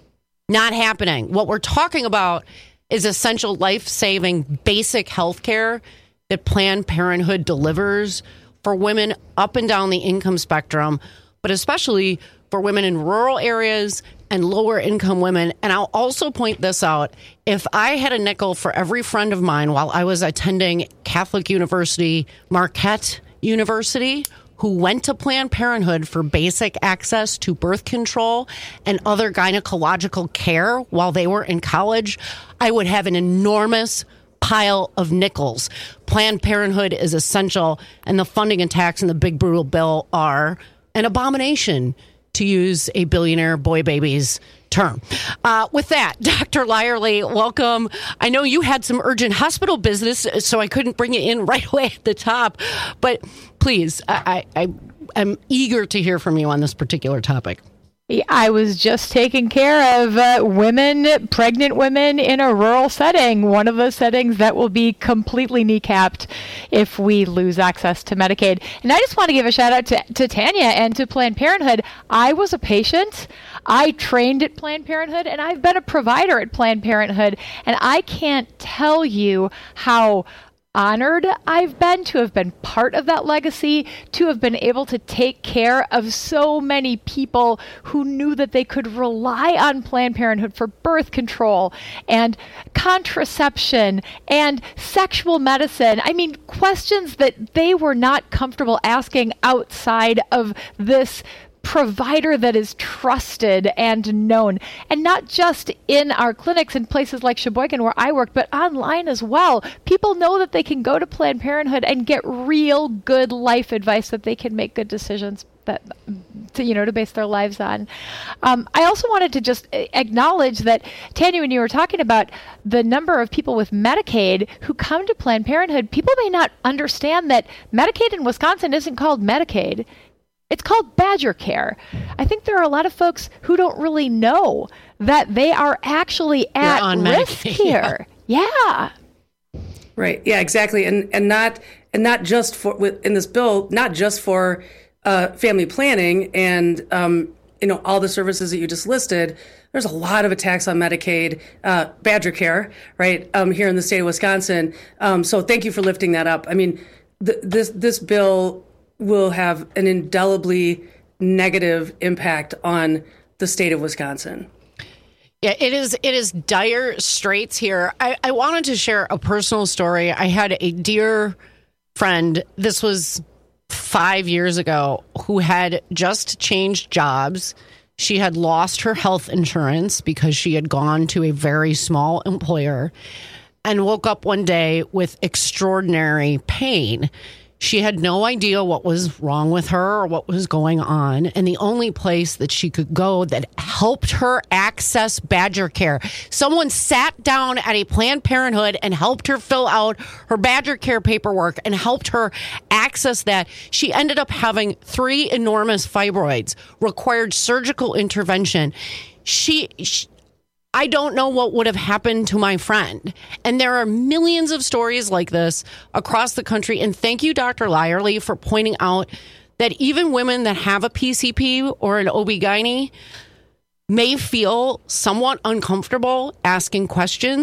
Speaker 19: Not happening. What we're talking about is essential life-saving basic health care that Planned Parenthood delivers for women up and down the income spectrum, but especially for women in rural areas and lower income women. And I'll also point this out. If I had a nickel for every friend of mine while I was attending Catholic University, Marquette University, who went to Planned Parenthood for basic access to birth control and other gynecological care while they were in college, I would have an enormous pile of nickels. Planned Parenthood is essential, and the funding and tax in the big brutal bill are an abomination, to use a billionaire boy baby's term. Uh, with that, Doctor Lyerly, welcome. I know you had some urgent hospital business, so I couldn't bring you in right away at the top, but please, I, I, I'm eager to hear from you on this particular topic.
Speaker 14: I was just taking care of uh, women, pregnant women in a rural setting, one of those settings that will be completely kneecapped if we lose access to Medicaid. And I just want to give a shout out to, to Tanya and to Planned Parenthood. I was a patient. I trained at Planned Parenthood, and I've been a provider at Planned Parenthood. And I can't tell you how honored I've been to have been part of that legacy, to have been able to take care of so many people who knew that they could rely on Planned Parenthood for birth control and contraception and sexual medicine. I mean, questions that they were not comfortable asking outside of this provider that is trusted and known, and not just in our clinics in places like Sheboygan where I worked, but online as well. People know that they can go to Planned Parenthood and get real good life advice that they can make good decisions that to, you know, to base their lives on. Um, I also wanted to just acknowledge that, Tanya, when you were talking about the number of people with Medicaid who come to Planned Parenthood, people may not understand that Medicaid in Wisconsin isn't called Medicaid. It's called Badger Care. I think there are a lot of folks who don't really know that they are actually at risk here. Yeah. yeah.
Speaker 13: Right. Yeah, exactly. And and not and not just for with in this bill, not just for uh, family planning and um, you know, all the services that you just listed. There's a lot of attacks on Medicaid, uh, Badger Care, right, um, here in the state of Wisconsin. Um, so thank you for lifting that up. I mean, th- this this bill will have an indelibly negative impact on the state of Wisconsin.
Speaker 19: Yeah, it is it is dire straits here. I, I wanted to share a personal story. I had a dear friend, this was five years ago, who had just changed jobs. She had lost her health insurance because she had gone to a very small employer and woke up one day with extraordinary pain. She had no idea what was wrong with her or what was going on. And the only place that she could go that helped her access Badger Care, someone sat down at a Planned Parenthood and helped her fill out her Badger Care paperwork and helped her access that. She ended up having three enormous fibroids, required surgical intervention. She... she I don't know what would have happened to my friend. And there are millions of stories like this across the country. And thank you, Doctor Lyerly, for pointing out that even women that have a P C P or an O B G Y N may feel somewhat uncomfortable asking questions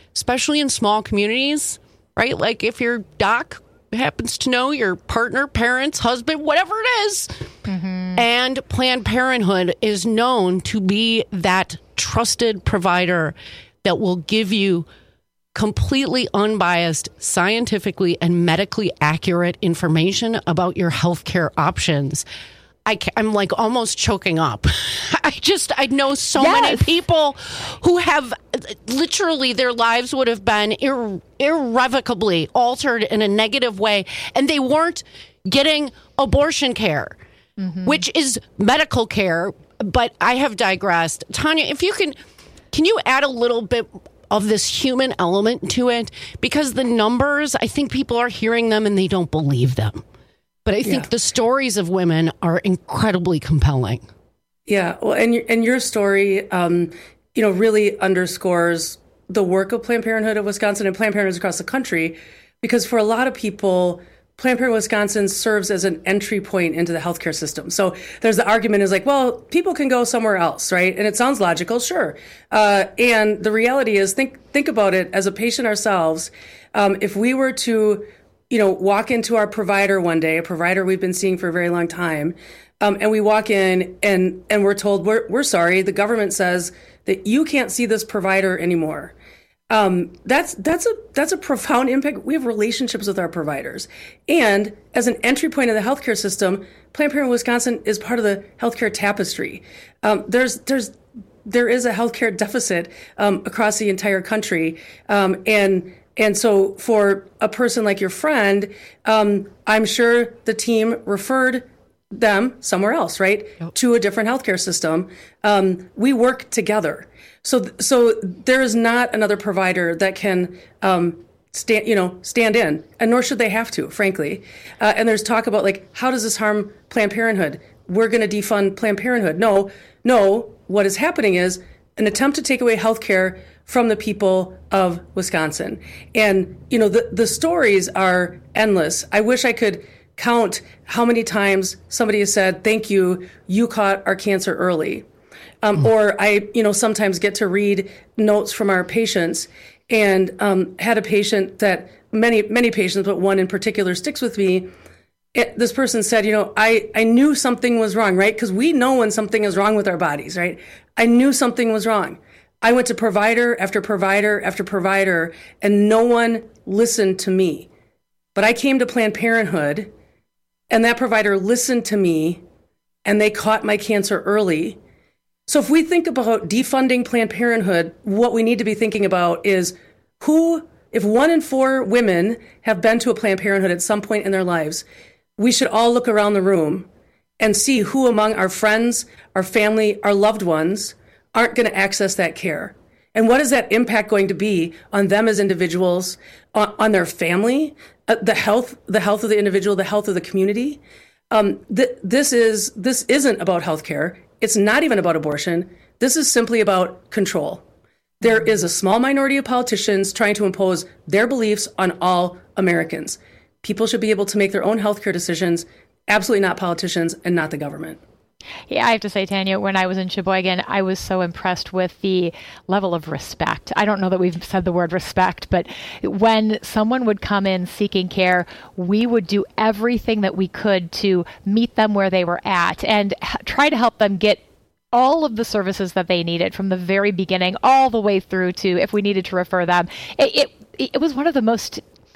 Speaker 19: especially in small communities, right? Like if your doc happens to know your partner, parents, husband, whatever it is. Mm-hmm. And Planned Parenthood is known to be that trusted provider that will give you completely unbiased, scientifically and medically accurate information about your healthcare options. I I'm like almost choking up. I just, I know so yes. many people who have literally their lives would have been ir- irrevocably altered in a negative way, and they weren't getting abortion care, mm-hmm. which is medical care. But I have digressed. Tanya, if you can, can you add a little bit of this human element to it? Because the numbers, I think people are hearing them and they don't believe them. But I think yeah. the stories of women are incredibly compelling.
Speaker 13: Yeah, well, and your, and your story, um, you know, really underscores the work of Planned Parenthood of Wisconsin and Planned Parenthood across the country, because for a lot of people, Planned Parenthood Wisconsin serves as an entry point into the healthcare system. So there's the argument is like, well, people can go somewhere else, right? And it sounds logical, sure. Uh, and the reality is, think think about it as a patient ourselves. Um, if we were to you know, walk into our provider one day, a provider we've been seeing for a very long time, um, and we walk in and and we're told, we're we're sorry, the government says that you can't see this provider anymore. Um, that's that's a that's a profound impact. We have relationships with our providers, and as an entry point of the healthcare system, Planned Parenthood Wisconsin is part of the healthcare tapestry. Um, there's there's there is a healthcare deficit um, across the entire country, um, and. And so for a person like your friend, um, I'm sure the team referred them somewhere else, right, yep. to a different healthcare system. Um, we work together. So so there is not another provider that can um, stand, you know, stand in, and nor should they have to, frankly. Uh, and there's talk about, like, how does this harm Planned Parenthood? We're going to defund Planned Parenthood. No, no, what is happening is an attempt to take away health care from the people of Wisconsin. And, you know, the, the stories are endless. I wish I could count how many times somebody has said, thank you, you caught our cancer early. Um, mm. Or I, you know, sometimes get to read notes from our patients, and um, had a patient that, many, many patients, but one in particular sticks with me. It, this person said, you know, I, I knew something was wrong, right? Because we know when something is wrong with our bodies, right? I knew something was wrong. I went to provider after provider after provider, and no one listened to me. But I came to Planned Parenthood, and that provider listened to me, and they caught my cancer early. So if we think about defunding Planned Parenthood, what we need to be thinking about is who, if one in four women have been to a Planned Parenthood at some point in their lives, we should all look around the room and see who among our friends, our family, our loved ones aren't going to access that care. And what is that impact going to be on them as individuals, on, on their family, uh, the health, the health of the individual, the health of the community? Um, th- this is this isn't about healthcare. It's not even about abortion. This is simply about control. There is a small minority of politicians trying to impose their beliefs on all Americans. People should be able to make their own healthcare decisions, absolutely not politicians and not the government.
Speaker 14: Yeah, I have to say, Tanya, when I was in Sheboygan, I was so impressed with the level of respect. I don't know that we've said the word respect, but when someone would come in seeking care, we would do everything that we could to meet them where they were at and try to help them get all of the services that they needed from the very beginning, all the way through to if we needed to refer them. It, it, it was one of the most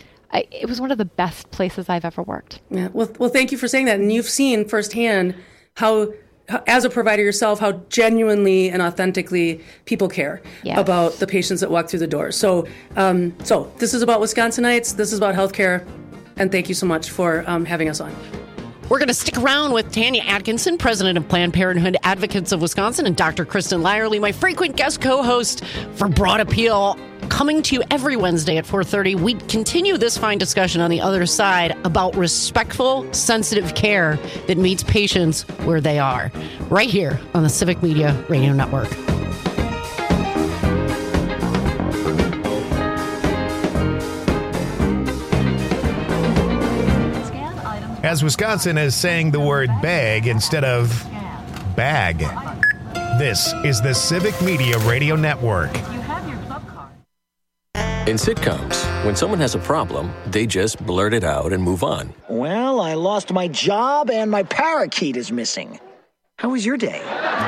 Speaker 14: It was one of the best places I've ever worked.
Speaker 13: Yeah. Well, well, thank you for saying that. And you've seen firsthand how, how as a provider yourself, how genuinely and authentically people care yes. about the patients that walk through the door. So, um, so this is about Wisconsinites. This is about healthcare. And thank you so much for um, having us on.
Speaker 19: We're going to stick around with Tanya Atkinson, president of Planned Parenthood Advocates of Wisconsin, and Doctor Kristen Lyerly, my frequent guest co-host for Broad Appeal, coming to you every Wednesday at four thirty. We continue this fine discussion on the other side about respectful, sensitive care that meets patients where they are, right here on the Civic Media Radio Network.
Speaker 1: As Wisconsin is saying the word bag instead of bag. This is the Civic Media Radio Network.
Speaker 15: In sitcoms, when someone has a problem, they just blurt it out and move on.
Speaker 16: Well, I lost my job and my parakeet is missing. How was your day?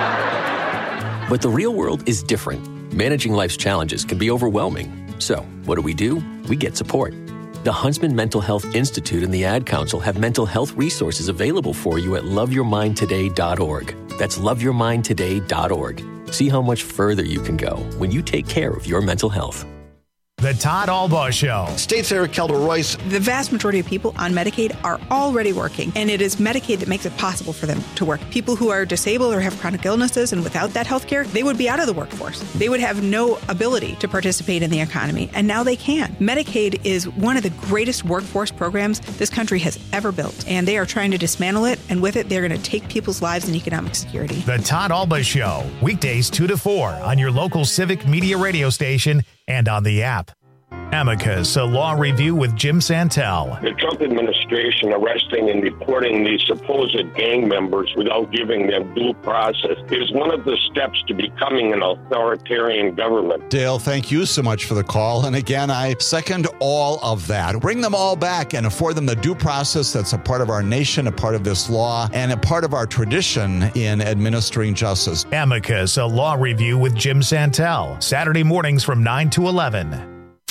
Speaker 15: But the real world is different. Managing life's challenges can be overwhelming. So, what do we do? We get support. The Huntsman Mental Health Institute and the Ad Council have mental health resources available for you at love your mind today dot org. That's love your mind today dot org. See how much further you can go when you take care of your mental health.
Speaker 1: The Todd Albaugh Show.
Speaker 17: State Senator Kelda Royce.
Speaker 18: The vast majority of people on Medicaid are already working, and it is Medicaid that makes it possible for them to work. People who are disabled or have chronic illnesses and without that health care, they would be out of the workforce. They would have no ability to participate in the economy, and now they can. Medicaid is one of the greatest workforce programs this country has ever built, and they are trying to dismantle it, and with it, they're going to take people's lives and economic security.
Speaker 1: The Todd Albaugh Show, weekdays two to four on your local Civic Media radio station and on the app. Amicus, a law review with Jim Santel.
Speaker 20: The Trump administration arresting and deporting these supposed gang members without giving them due process is one of the steps to becoming an authoritarian government.
Speaker 22: Dale, thank you so much for the call. And again, I second all of that. Bring them all back and afford them the due process that's a part of our nation, a part of this law, and a part of our tradition in administering justice.
Speaker 1: Amicus, a law review with Jim Santel. Saturday mornings from nine to eleven.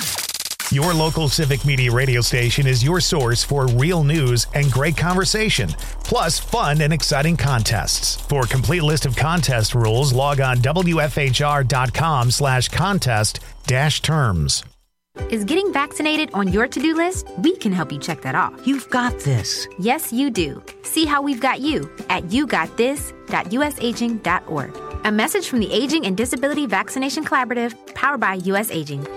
Speaker 1: Your local Civic Media radio station is your source for real news and great conversation, plus fun and exciting contests. For a complete list of contest rules, log on W F H R dot com slash contest dash terms.
Speaker 23: Is getting vaccinated on your to-do list? We can help you check that off.
Speaker 24: You've got this.
Speaker 23: Yes, you do. See how we've got you at you got this dot u s aging dot org. A message from the Aging and Disability Vaccination Collaborative, powered by U S Aging.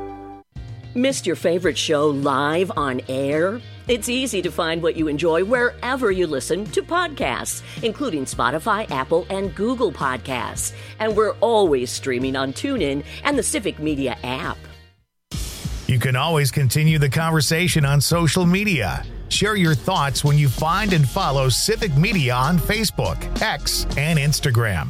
Speaker 26: Missed your favorite show live on air? It's easy to find what you enjoy wherever you listen to podcasts, including Spotify, Apple, and Google Podcasts. And we're always streaming on TuneIn and the Civic Media app.
Speaker 1: You can always continue the conversation on social media. Share your thoughts when you find and follow Civic Media on Facebook, X, and Instagram.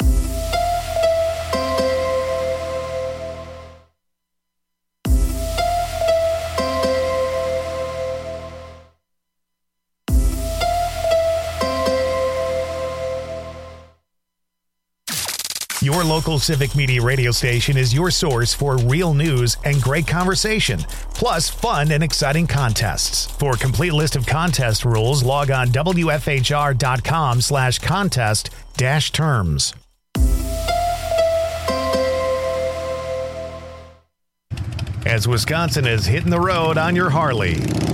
Speaker 1: Your local Civic Media radio station is your source for real news and great conversation, plus fun and exciting contests. For a complete list of contest rules, log on W F H R dot com slash contest dash terms. As Wisconsin is hitting the road on your Harley,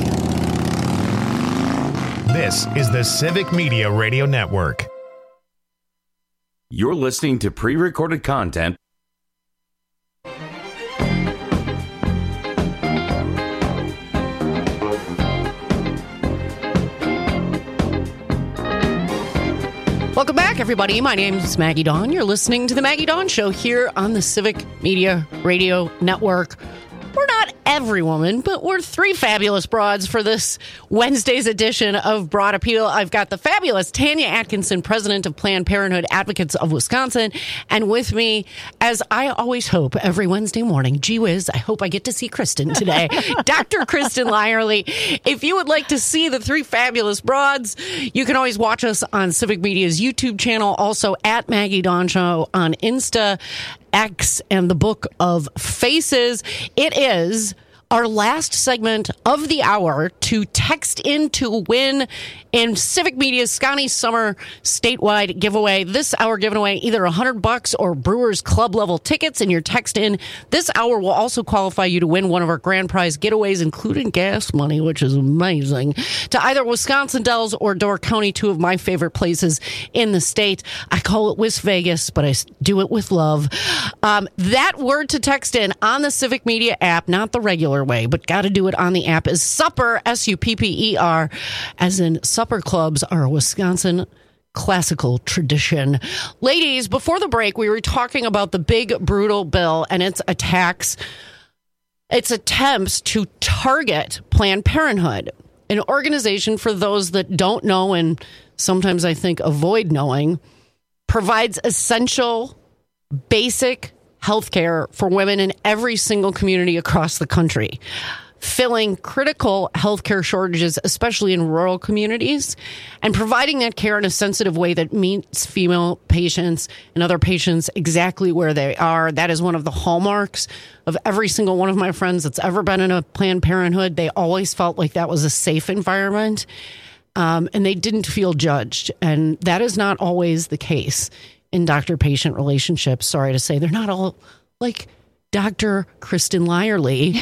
Speaker 1: this is the Civic Media Radio Network.
Speaker 32: You're listening to pre-recorded content.
Speaker 19: Welcome back, everybody. My name is Maggie Dawn. You're listening to The Maggie Dawn Show here on the Civic Media Radio Network. We're not every woman, but we're three fabulous broads for this Wednesday's edition of Broad Appeal. I've got the fabulous Tanya Atkinson, president of Planned Parenthood Advocates of Wisconsin, and with me, as I always hope every Wednesday morning, gee whiz, I hope I get to see Kristen today, Doctor Kristen Lyerly. If you would like to see the three fabulous broads, you can always watch us on Civic Media's YouTube channel, also at Maggie Dawn Show on Insta, X, and the Book of Faces. It is our last segment of the hour to text in to win in Civic Media's Scotty Summer statewide giveaway. This hour giving away either one hundred bucks or Brewers Club level tickets, and your text in this hour will also qualify you to win one of our grand prize getaways, including gas money, which is amazing, to either Wisconsin Dells or Door County, two of my favorite places in the state. I call it Wis Vegas, but I do it with love. Um, that word to text in on the Civic Media app, not the regular way, but got to do it on the app, is supper, S U P P E R, as in supper clubs are a Wisconsin classical tradition. Ladies, before the break, we were talking about the big, brutal bill and its attacks, its attempts to target Planned Parenthood, an organization, for those that don't know and sometimes I think avoid knowing, provides essential, basic health care for women in every single community across the country, filling critical healthcare shortages, especially in rural communities, and providing that care in a sensitive way that meets female patients and other patients exactly where they are. That is one of the hallmarks of every single one of my friends that's ever been in a Planned Parenthood. They always felt like that was a safe environment, um, and they didn't feel judged. And that is not always the case in doctor-patient relationships. Sorry to say, they're not all like Doctor Kristen Lyerly,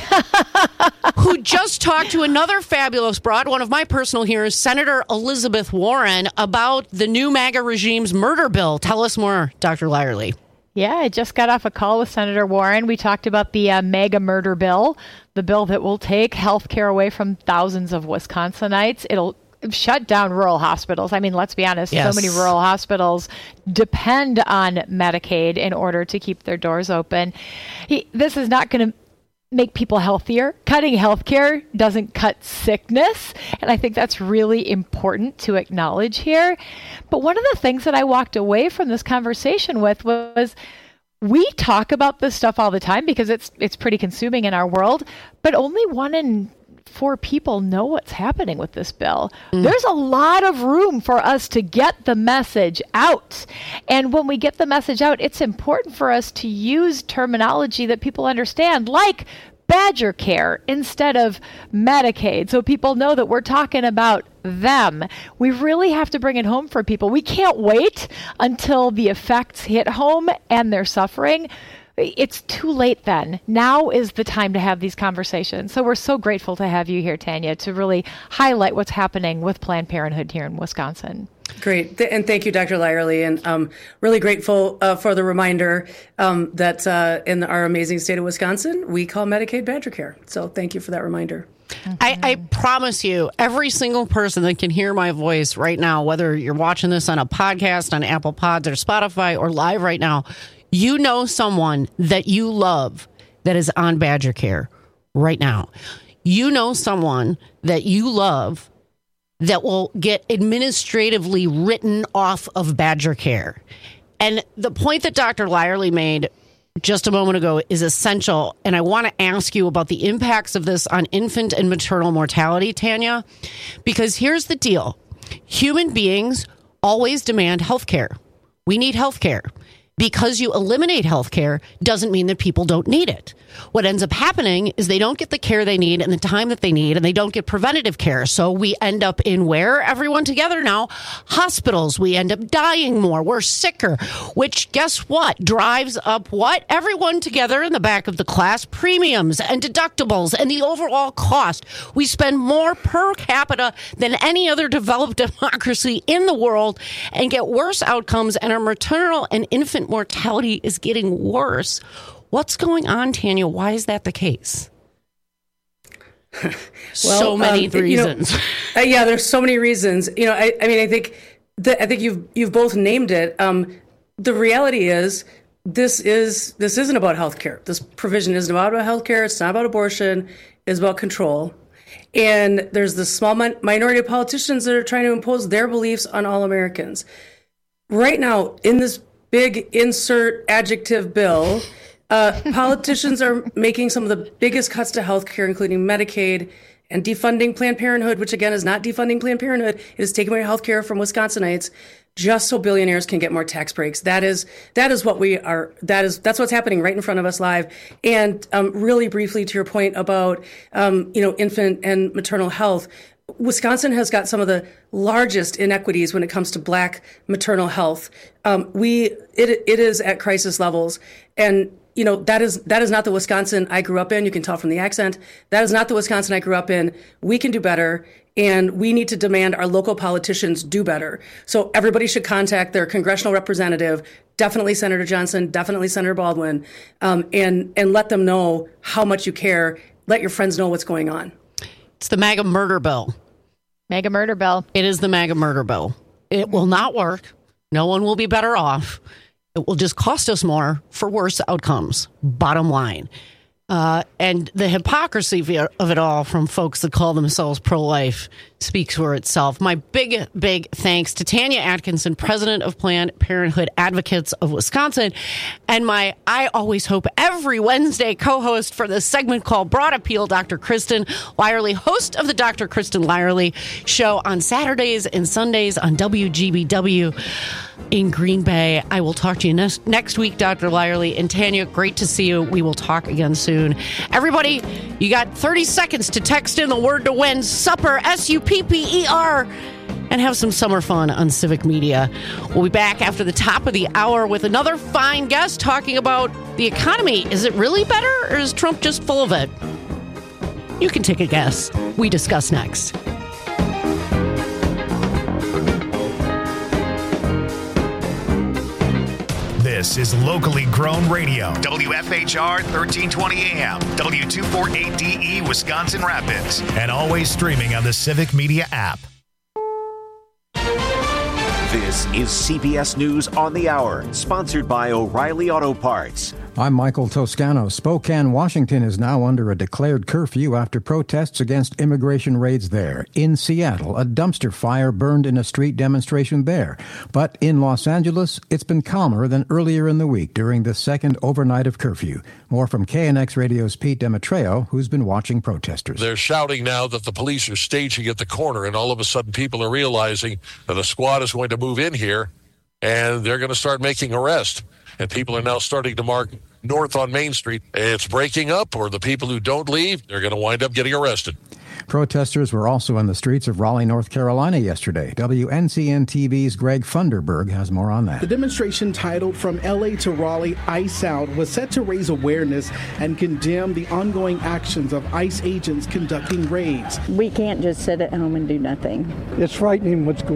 Speaker 19: who just talked to another fabulous broad, one of my personal heroes, Senator Elizabeth Warren, about the new MAGA regime's murder bill. Tell us more, Doctor Lyerly.
Speaker 14: Yeah, I just got off a call with Senator Warren. We talked about the uh, MAGA murder bill, the bill that will take health care away from thousands of Wisconsinites. It'll shut down rural hospitals. I mean, let's be honest,
Speaker 19: Yes.
Speaker 14: so many rural hospitals depend on Medicaid in order to keep their doors open. He, this is not going to make people healthier. Cutting healthcare doesn't cut sickness. And I think that's really important to acknowledge here. But one of the things that I walked away from this conversation with was, we talk about this stuff all the time because it's it's pretty consuming in our world, but only one in four people know what's happening with this bill. Mm. There's a lot of room for us to get the message out. And when we get the message out, it's important for us to use terminology that people understand, like Badger Care instead of Medicaid, so people know that we're talking about them. We really have to bring it home for people. We can't wait until the effects hit home and they're suffering. It's too late then. Now is the time to have these conversations. So we're so grateful to have you here, Tanya, to really highlight what's happening with Planned Parenthood here in Wisconsin.
Speaker 13: Great. Th- and thank you, Doctor Lyerly. And um, really grateful uh, for the reminder um, that uh, in our amazing state of Wisconsin, we call Medicaid Badger Care. So thank you for that reminder.
Speaker 19: Mm-hmm. I, I promise you, every single person that can hear my voice right now, whether you're watching this on a podcast, on Apple Pods or Spotify or live right now, you know someone that you love that is on Badger Care right now. You know someone that you love that will get administratively written off of Badger Care. And the point that Doctor Lyerly made just a moment ago is essential. And I want to ask you about the impacts of this on infant and maternal mortality, Tanya, because here's the deal. Human beings always demand health care. We need health care. Because you eliminate health care doesn't mean that people don't need it. What ends up happening is they don't get the care they need and the time that they need, and they don't get preventative care. So we end up in where? Everyone together now. Hospitals. We end up dying more. We're sicker, which guess what? Drives up what? Everyone together in the back of the class. Premiums and deductibles and the overall cost. We spend more per capita than any other developed democracy in the world and get worse outcomes, and our maternal and infant mortality is getting worse. What's going on, Tanya? Why is that the case?
Speaker 13: Well,
Speaker 19: so many
Speaker 13: um,
Speaker 19: reasons.
Speaker 13: You know, uh, yeah, there's so many reasons. You know, I, I mean, I think that I think you've you've both named it. Um, the reality is, this is this isn't about healthcare. This provision isn't about healthcare. It's not about abortion. It's about control. And there's this small min- minority of politicians that are trying to impose their beliefs on all Americans. Right now, in this big insert adjective bill, uh, politicians are making some of the biggest cuts to healthcare, including Medicaid and defunding Planned Parenthood, which again is not defunding Planned Parenthood. It is taking away healthcare from Wisconsinites just so billionaires can get more tax breaks. That is that is what we are. That is that's what's happening right in front of us live. And um, really briefly to your point about um, you know infant and maternal health. Wisconsin has got some of the largest inequities when it comes to Black maternal health. Um, we it it is at crisis levels, and you know that is that is not the Wisconsin I grew up in. You can tell from the accent. That is not the Wisconsin I grew up in. We can do better, and we need to demand our local politicians do better. So everybody should contact their congressional representative, definitely Senator Johnson, definitely Senator Baldwin, um, and and let them know how much you care. Let your friends know what's going on.
Speaker 19: It's the MAGA murder bill.
Speaker 14: MAGA murder bill.
Speaker 19: It is the MAGA murder bill. It will not work. No one will be better off. It will just cost us more for worse outcomes. Bottom line. Uh, and the hypocrisy of it all from folks that call themselves pro-life speaks for itself. My big, big thanks to Tanya Atkinson, president of Planned Parenthood Advocates of Wisconsin, and my I Always Hope Every Wednesday co-host for this segment called Broad Appeal, Doctor Kristen Lyerly, host of the Doctor Kristen Lyerly Show on Saturdays and Sundays on W G B W in Green Bay. I will talk to you next, next week, Doctor Lyerly. And Tanya, great to see you. We will talk again soon. Everybody, you got thirty seconds to text in the word to win, supper, S U P P E R, and have some summer fun on Civic Media. We'll be back after the top of the hour with another fine guest talking about the economy. Is it really better, or is Trump just full of it? You can take a guess. We discuss next.
Speaker 1: This is locally grown radio. W F H R thirteen twenty A M, W two forty-eight D E, Wisconsin Rapids, and always streaming on the Civic Media app.
Speaker 5: This is C B S News on the Hour, sponsored by O'Reilly Auto Parts.
Speaker 3: I'm Michael Toscano. Spokane, Washington is now under a declared curfew after protests against immigration raids there. In Seattle, a dumpster fire burned in a street demonstration there. But in Los Angeles, it's been calmer than earlier in the week during the second overnight of curfew. More from K N X Radio's Pete Demetreo, who's been watching protesters.
Speaker 6: They're shouting now that the police are staging at the corner, and all of a sudden people are realizing that a squad is going to move in here, and they're going to start making arrests. And people are now starting to mark north on Main Street. It's breaking up, or the people who don't leave, they're going to wind up getting arrested.
Speaker 3: Protesters were also in the streets of Raleigh, North Carolina yesterday. W N C N T V's Greg Funderburg has more on that.
Speaker 7: The demonstration, titled From L A to Raleigh, ICE Out, was set to raise awareness and condemn the ongoing actions of ICE agents conducting raids.
Speaker 9: We can't just sit at home and do nothing.
Speaker 17: It's frightening what's going